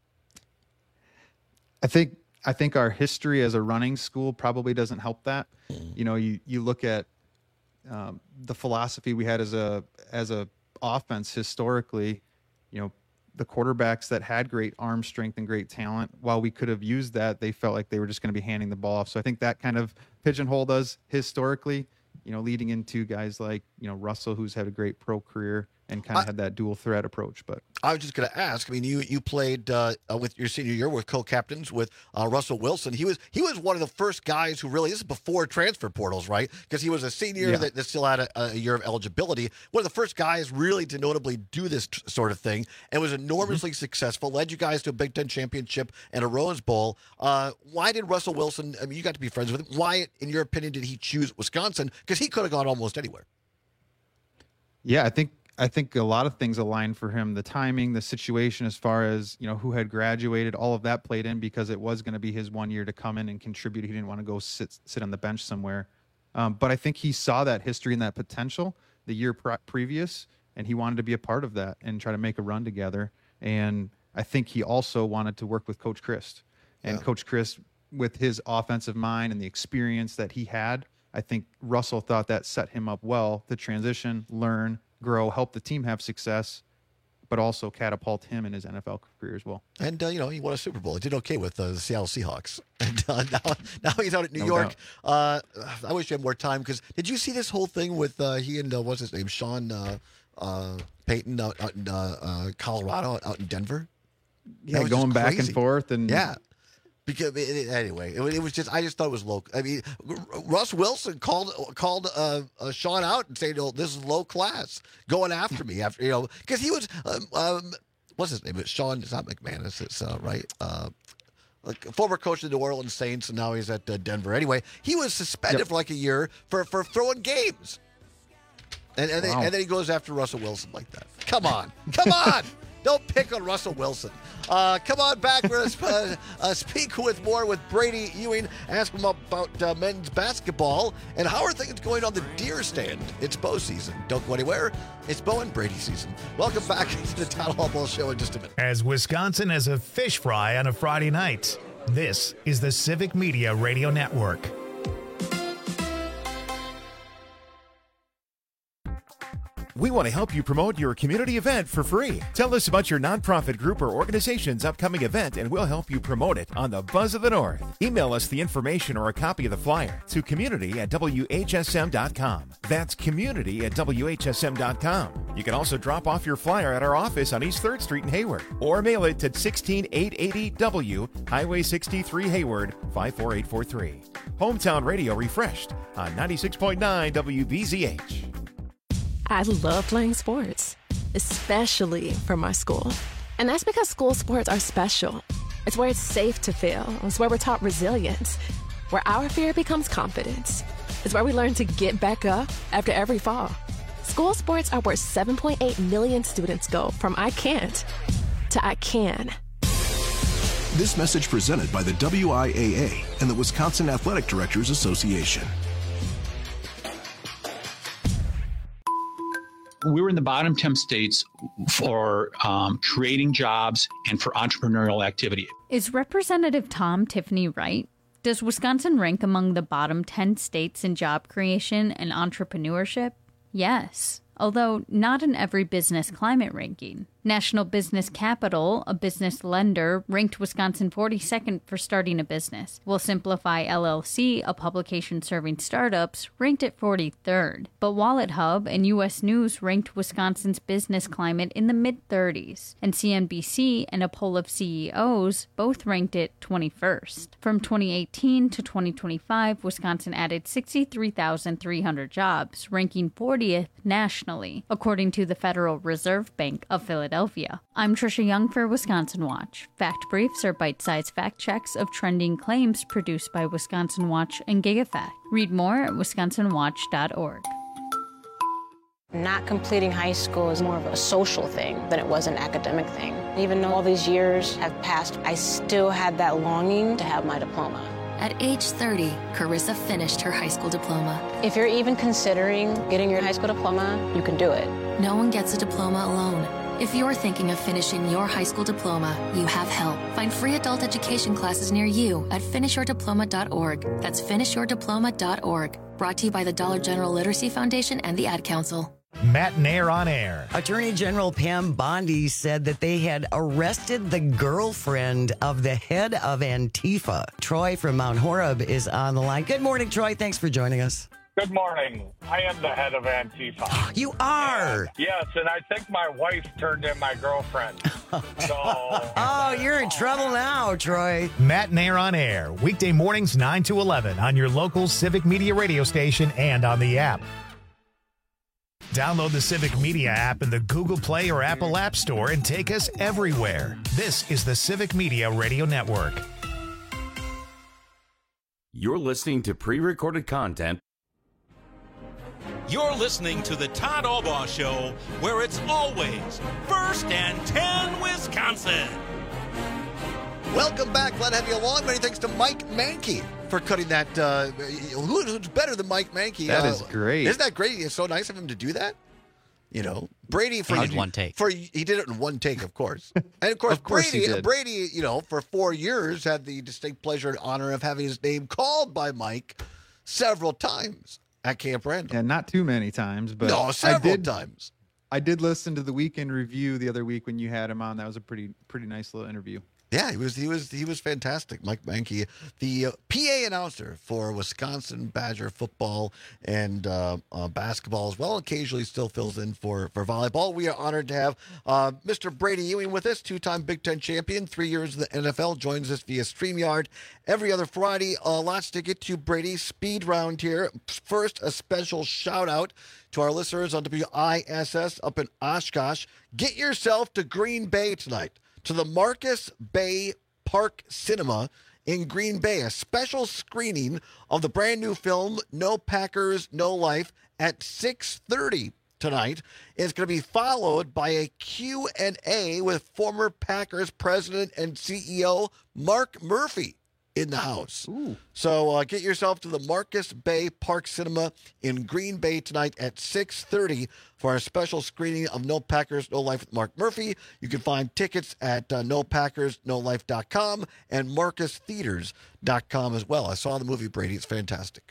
I think I think our history as a running school probably doesn't help that. You know, you you look at um, the philosophy we had as a as a offense historically. You know, the quarterbacks that had great arm strength and great talent, while we could have used that, they felt like they were just going to be handing the ball off. So I think that kind of pigeonholed us historically. You know, leading into guys like, you know, Russell, who's had a great pro career and kind of had that dual threat approach. But I was just going to ask. I mean, you you played uh, with your senior year with co-captains with uh, Russell Wilson. He was he was one of the first guys who really, this is before transfer portals, right? Because he was a senior yeah. that, that still had a, a year of eligibility. One of the first guys really to notably do this t- sort of thing, and was enormously mm-hmm. successful. Led you guys to a Big Ten championship and a Rose Bowl. Uh, why did Russell Wilson? I mean, you got to be friends with him. Why, in your opinion, did he choose Wisconsin? Because he could have gone almost anywhere. Yeah, I think. I think a lot of things aligned for him. The timing, the situation, as far as, you know, who had graduated, all of that played in, because it was going to be his one year to come in and contribute. He didn't want to go sit sit on the bench somewhere. Um, but I think he saw that history and that potential the year pre- previous, and he wanted to be a part of that and try to make a run together. And I think he also wanted to work with Coach Christ. And yeah. Coach Christ, with his offensive mind and the experience that he had, I think Russell thought that set him up well to transition, learn, grow, help the team have success, but also catapult him in his N F L career as well. And, uh, you know, he won a Super Bowl. He did okay with uh, the Seattle Seahawks. And uh, now, now he's out at New no York. Uh, I wish you had more time, because did you see this whole thing with uh, he and, uh, what's his name, Sean uh, uh, Payton out, out in uh, uh, Colorado, out in Denver? Yeah, going back and forth. and Yeah. Because it, anyway, it, it was just, I just thought it was low. I mean, Russ Wilson called called uh, uh, Sean out and said, "Oh, this is low class, going after me." After, you know, because he was, um, um, what's his name? It's Sean. It's not McManus. It's uh, right. Uh, like former coach of the New Orleans Saints, and now he's at uh, Denver. Anyway, he was suspended yep. for like a year for, for throwing games, and and, wow. then, and then he goes after Russell Wilson like that. Come on, come on. Don't pick on Russell Wilson. Uh, come on back. We're going to uh, uh, speak with more with Brady Ewing. Ask him about uh, men's basketball and how are things going on the deer stand. It's bow season. Don't go anywhere. It's Bo and Brady season. Welcome back to the Town Hall Ball Show in just a minute. As Wisconsin has a fish fry on a Friday night, this is the Civic Media Radio Network. We want to help you promote your community event for free. Tell us about your nonprofit group or organization's upcoming event and we'll help you promote it on the Buzz of the North. Email us the information or a copy of the flyer to community at W H S M dot com. That's community at W H S M dot com. You can also drop off your flyer at our office on East third Street in Hayward or mail it to sixteen eight eighty W, Highway sixty-three, Hayward, five four eight four three. Hometown Radio refreshed on ninety-six point nine W B Z H. I love playing sports, especially for my school. And that's because school sports are special. It's where it's safe to fail. It's where we're taught resilience, where our fear becomes confidence. It's where we learn to get back up after every fall. School sports are where seven point eight million students go from I can't to I can. This message presented by the W I A A and the Wisconsin Athletic Directors Association. We were in the bottom ten states for um, creating jobs and for entrepreneurial activity. Is Representative Tom Tiffany right? Does Wisconsin rank among the bottom ten states in job creation and entrepreneurship? Yes, although not in every business climate ranking. National Business Capital, a business lender, ranked Wisconsin forty-second for starting a business, while Simplify L L C, a publication serving startups, ranked it forty-third. But Wallet Hub and U S News ranked Wisconsin's business climate in the mid-thirties, and C N B C and a poll of C E Os both ranked it twenty-first. From twenty eighteen to twenty twenty-five, Wisconsin added sixty-three thousand three hundred jobs, ranking fortieth nationally, according to the Federal Reserve Bank of Philadelphia. I'm Trisha Young for Wisconsin Watch. Fact Briefs are bite-sized fact checks of trending claims produced by Wisconsin Watch and GigaFact. Read more at wisconsin watch dot org. Not completing high school is more of a social thing than it was an academic thing. Even though all these years have passed, I still had that longing to have my diploma. At age thirty, Carissa finished her high school diploma. If you're even considering getting your high school diploma, you can do it. No one gets a diploma alone. If you're thinking of finishing your high school diploma, you have help. Find free adult education classes near you at finish your diploma dot org. That's finish your diploma dot org. Brought to you by the Dollar General Literacy Foundation and the Ad Council. Matt Nair on air. Attorney General Pam Bondi said that they had arrested the girlfriend of the head of Antifa. Troy from Mount Horeb is on the line. Good morning, Troy. Thanks for joining us. Good morning. I am the head of Antifa. You are? And, yes, and I think my wife turned in my girlfriend. So, oh, you're in trouble now, Troy. Matt Nair on air. Weekday mornings nine to eleven on your local Civic Media radio station and on the app. Download the Civic Media app in the Google Play or Apple App Store and take us everywhere. This is the Civic Media Radio Network. You're listening to pre-recorded content. You're listening to the Todd Albaugh Show, where it's always first and ten Wisconsin. Welcome back. Glad to have you along. Many thanks to Mike Mankey for cutting that. Uh, who, who's better than Mike Mankey? That uh, is great. Isn't that great? It's so nice of him to do that. You know, Brady for he did one take. For he did it in one take, of course. And of course, of course Brady, Brady, you know, for four years had the distinct pleasure and honor of having his name called by Mike several times at Camp Randall. Yeah, not too many times, but no, several I did, times. I did listen to the weekend review the other week when you had him on. That was a pretty pretty nice little interview. Yeah, he was he was he was fantastic, Mike Mankey, the uh, P A announcer for Wisconsin Badger football and uh, uh, basketball as well. Occasionally, still fills in for for volleyball. We are honored to have uh, Mister Brady Ewing with us, two-time Big Ten champion, three years in the N F L. Joins us via StreamYard every other Friday. Uh, lots to get to, Brady. Speed round here. First, a special shout out to our listeners on W I S S up in Oshkosh. Get yourself to Green Bay tonight, to the Marcus Bay Park Cinema in Green Bay, a special screening of the brand new film No Packers, No Life at six thirty tonight. It's going to be followed by a Q and A with former Packers president and C E O Mark Murphy in the house. Ooh. So uh, get yourself to the Marcus Bay Park Cinema in Green Bay tonight at six thirty for our special screening of No Packers, No Life with Mark Murphy. You can find tickets at uh, no packers no life dot com and marcus theaters dot com as well. I saw the movie, Brady. It's fantastic.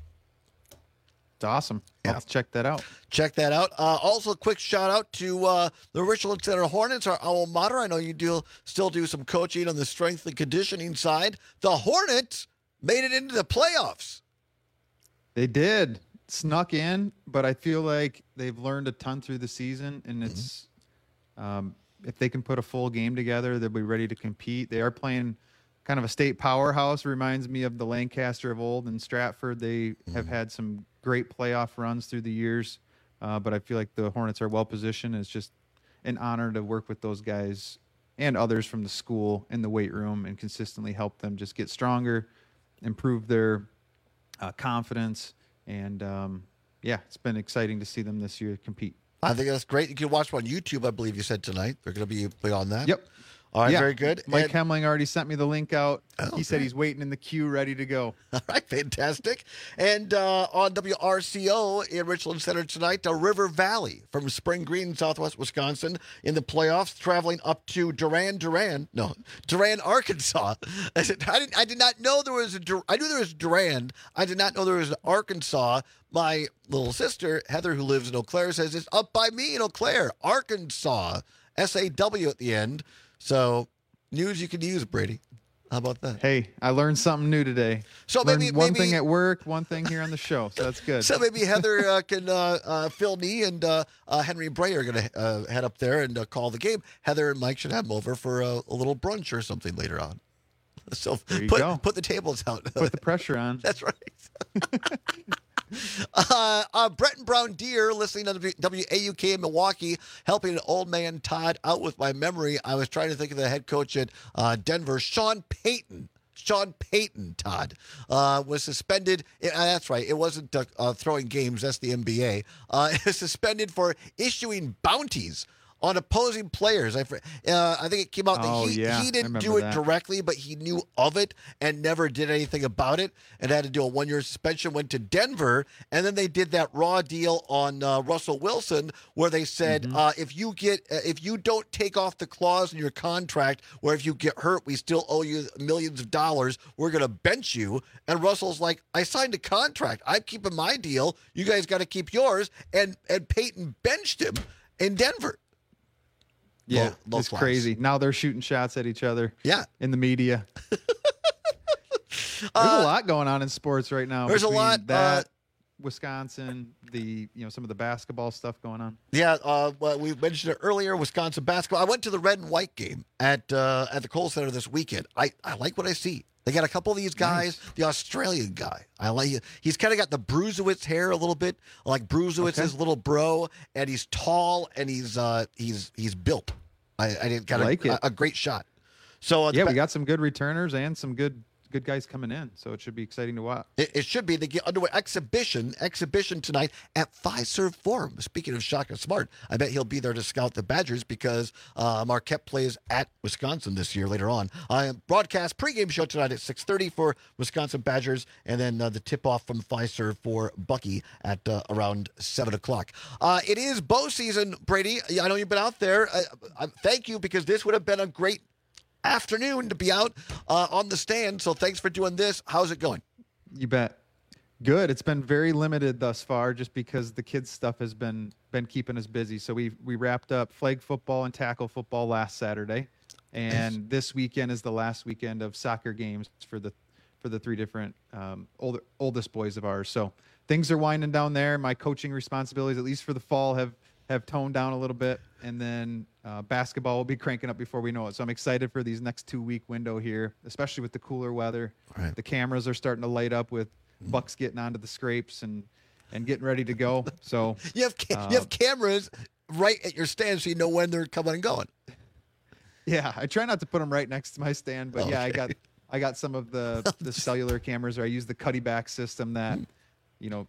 It's awesome. I'll have to check that out. Check that out. Uh, also, a quick shout out to uh, the Richland Center Hornets, our alma mater. I know you do still do some coaching on the strength and conditioning side. The Hornets made it into the playoffs. They did. Snuck in, but I feel like they've learned a ton through the season, and it's um, if they can put a full game together, they'll be ready to compete. They are playing kind of a state powerhouse. Reminds me of the Lancaster of old and Stratford. They have had some great playoff runs through the years, uh, but I feel like the Hornets are well positioned. It's just an honor to work with those guys and others from the school in the weight room and consistently help them just get stronger, improve their uh, confidence, and um, yeah, it's been exciting to see them this year compete. I think that's great. You can watch them on YouTube, I believe you said tonight. They're going to be on that. Yep. All right, yeah. very good. Mike And- Hemling already sent me the link out. Oh, he said great. he's waiting in the queue, ready to go. All right, fantastic. And uh, on W R C O in Richland Center tonight, uh, River Valley from Spring Green, Southwest Wisconsin, in the playoffs, traveling up to Duran, Duran, no, Duran, Arkansas. I, said, I, didn't, I did not know there was a, Dur- I knew there was Duran. I did not know there was an Arkansas. My little sister, Heather, who lives in Eau Claire, says it's up by me in Eau Claire, Arkansas, S A W at the end. So, news you can use, Brady. How about that? Hey, I learned something new today. So Learned maybe- one maybe- thing at work, one thing here on the show. So that's good. So maybe Heather uh, can, uh, uh, Phil Nee and uh, uh, Henry Bray are going to uh, head up there and uh, call the game. Heather and Mike should have them over for a, a little brunch or something later on. So There you put, go. put the tables out. Put the pressure on. That's right. uh, uh, Breton Brown Deer, listening to W A U K in Milwaukee, helping an old man Todd out with my memory. I was trying to think of the head coach at uh, Denver, Sean Payton. Sean Payton, Todd, uh, was suspended. Uh, that's right. It wasn't uh, uh, throwing games. That's the N B A. Uh, suspended for issuing bounties on opposing players. I, fr- uh, I think it came out that Oh, he, yeah. he I didn't do remember it that. directly, but he knew of it and never did anything about it and had to do a one-year suspension, went to Denver, and then they did that raw deal on uh, Russell Wilson where they said, Mm-hmm. uh, if you get, uh, if you don't take off the clause in your contract where if you get hurt, we still owe you millions of dollars, we're going to bench you. And Russell's like, I signed a contract. I'm keeping my deal. You guys got to keep yours. And, and Peyton benched him in Denver. Yeah, Low- low it's class. crazy. Now they're shooting shots at each other. Yeah. In the media. There's a lot going on in sports right now. there's a between lot, That, uh, Wisconsin, the you know some of the basketball stuff going on. Yeah, uh, well, we mentioned it earlier. Wisconsin basketball. I went to the red and white game at uh, at the Kohl Center this weekend. I, I like what I see. They got a couple of these guys. The Australian guy, I like. He's kind of got the Bruisewitz hair a little bit, like Bruisewitz's Okay. little bro, and he's tall and he's uh, he's he's built. I, I didn't got Like a, it. a great shot. So uh, the Yeah, ba- we got some good returners and some good good guys coming in, so it should be exciting to watch. It, it should be. They get underway exhibition exhibition tonight at Fiserv Forum. Speaking of Shaka Smart, I bet he'll be there to scout the Badgers because uh, Marquette plays at Wisconsin this year later on. I broadcast pregame show tonight at six thirty for Wisconsin Badgers, and then uh, the tip off from Fiserv for Bucky at uh, around seven o'clock. Uh, it is bow season, Brady. I know you've been out there. Uh, uh, thank you because this would have been a great afternoon to be out uh, on the stand. So thanks for doing this. How's it going? You bet. Good. It's been very limited thus far, just because the kids' stuff has been been keeping us busy. So we we wrapped up flag football and tackle football last Saturday, and Nice. this weekend is the last weekend of soccer games for the for the three different um, older oldest boys of ours. So things are winding down there. My coaching responsibilities, at least for the fall, have have toned down a little bit, and then uh, basketball will be cranking up before we know it. So I'm excited for these next two week window here, especially with the cooler weather. Right. The cameras are starting to light up with bucks getting onto the scrapes and and getting ready to go. So You have ca- uh, you have cameras right at your stand, so you know when they're coming and going. yeah, I try not to put them right next to my stand, but yeah, I Okay. got I got some of the the cellular cameras, or I use the Cuddy back system that you know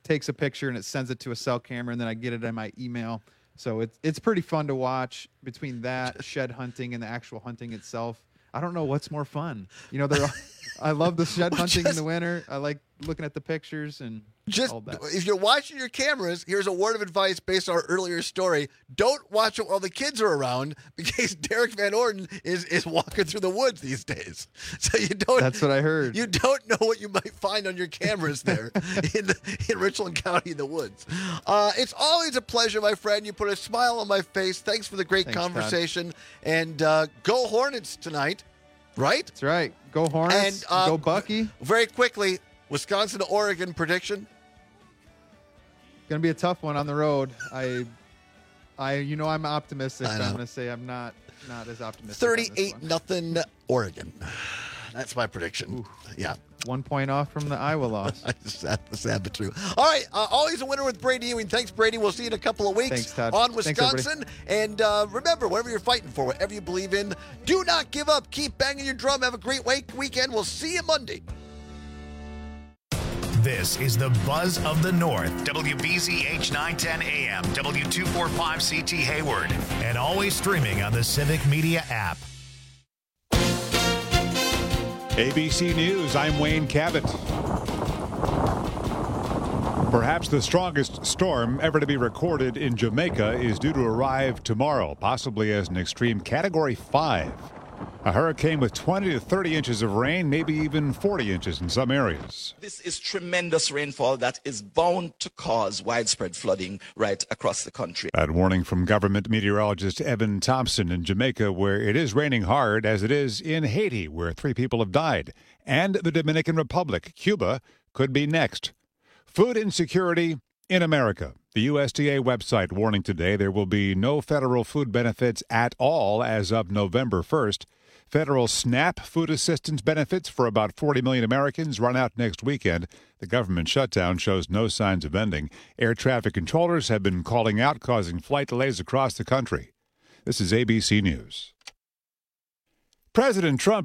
takes a picture and it sends it to a cell camera, and then I get it in my email. So it's it's pretty fun to watch between that, shed hunting, and the actual hunting itself. I don't know what's more fun. You know, they're. I love the shed hunting Just- in the winter. I like looking at the pictures and Just all that. if you're watching your cameras, here's a word of advice based on our earlier story. Don't watch it while the kids are around because Derek Van Orden is, is walking through the woods these days. So you don't That's what I heard. You don't know what you might find on your cameras there in the, in Richland County in the woods. Uh, it's always a pleasure, my friend. You put a smile on my face. Thanks for the great Thanks, conversation. And uh, go Hornets tonight, right? That's right. Go Hornets. And uh, go Bucky. Very quickly, Wisconsin to Oregon prediction. Going to be a tough one on the road. I, I, you know, I'm optimistic. I But know. I'm going to say I'm not not as optimistic. on this thirty-eight one. nothing Oregon. That's my prediction. Yeah. One point off from the Iowa loss. sad, sad but true. All right. Uh, always a winner with Brady Ewing. Thanks, Brady. We'll see you in a couple of weeks Thanks, Todd. on Thanks, Wisconsin. and uh, remember, whatever you're fighting for, whatever you believe in, do not give up. Keep banging your drum. Have a great week- weekend. We'll see you Monday. This is the Buzz of the North. W B Z H nine ten A M, W two forty-five C T Hayward, and always streaming on the Civic Media app. A B C News, I'm Wayne Cabot. Perhaps the strongest storm ever to be recorded in Jamaica is due to arrive tomorrow, possibly as an extreme Category five. A hurricane with twenty to thirty inches of rain, maybe even forty inches in some areas. This is tremendous rainfall that is bound to cause widespread flooding right across the country. That warning from government meteorologist Evan Thompson in Jamaica, where it is raining hard, as it is in Haiti, where three people have died, and the Dominican Republic. Cuba could be next. Food insecurity in America. The U S D A website warning today there will be no federal food benefits at all as of November first. Federal SNAP food assistance benefits for about forty million Americans run out next weekend. The government shutdown shows no signs of ending. Air traffic controllers have been calling out, causing flight delays across the country. This is A B C News. President Trump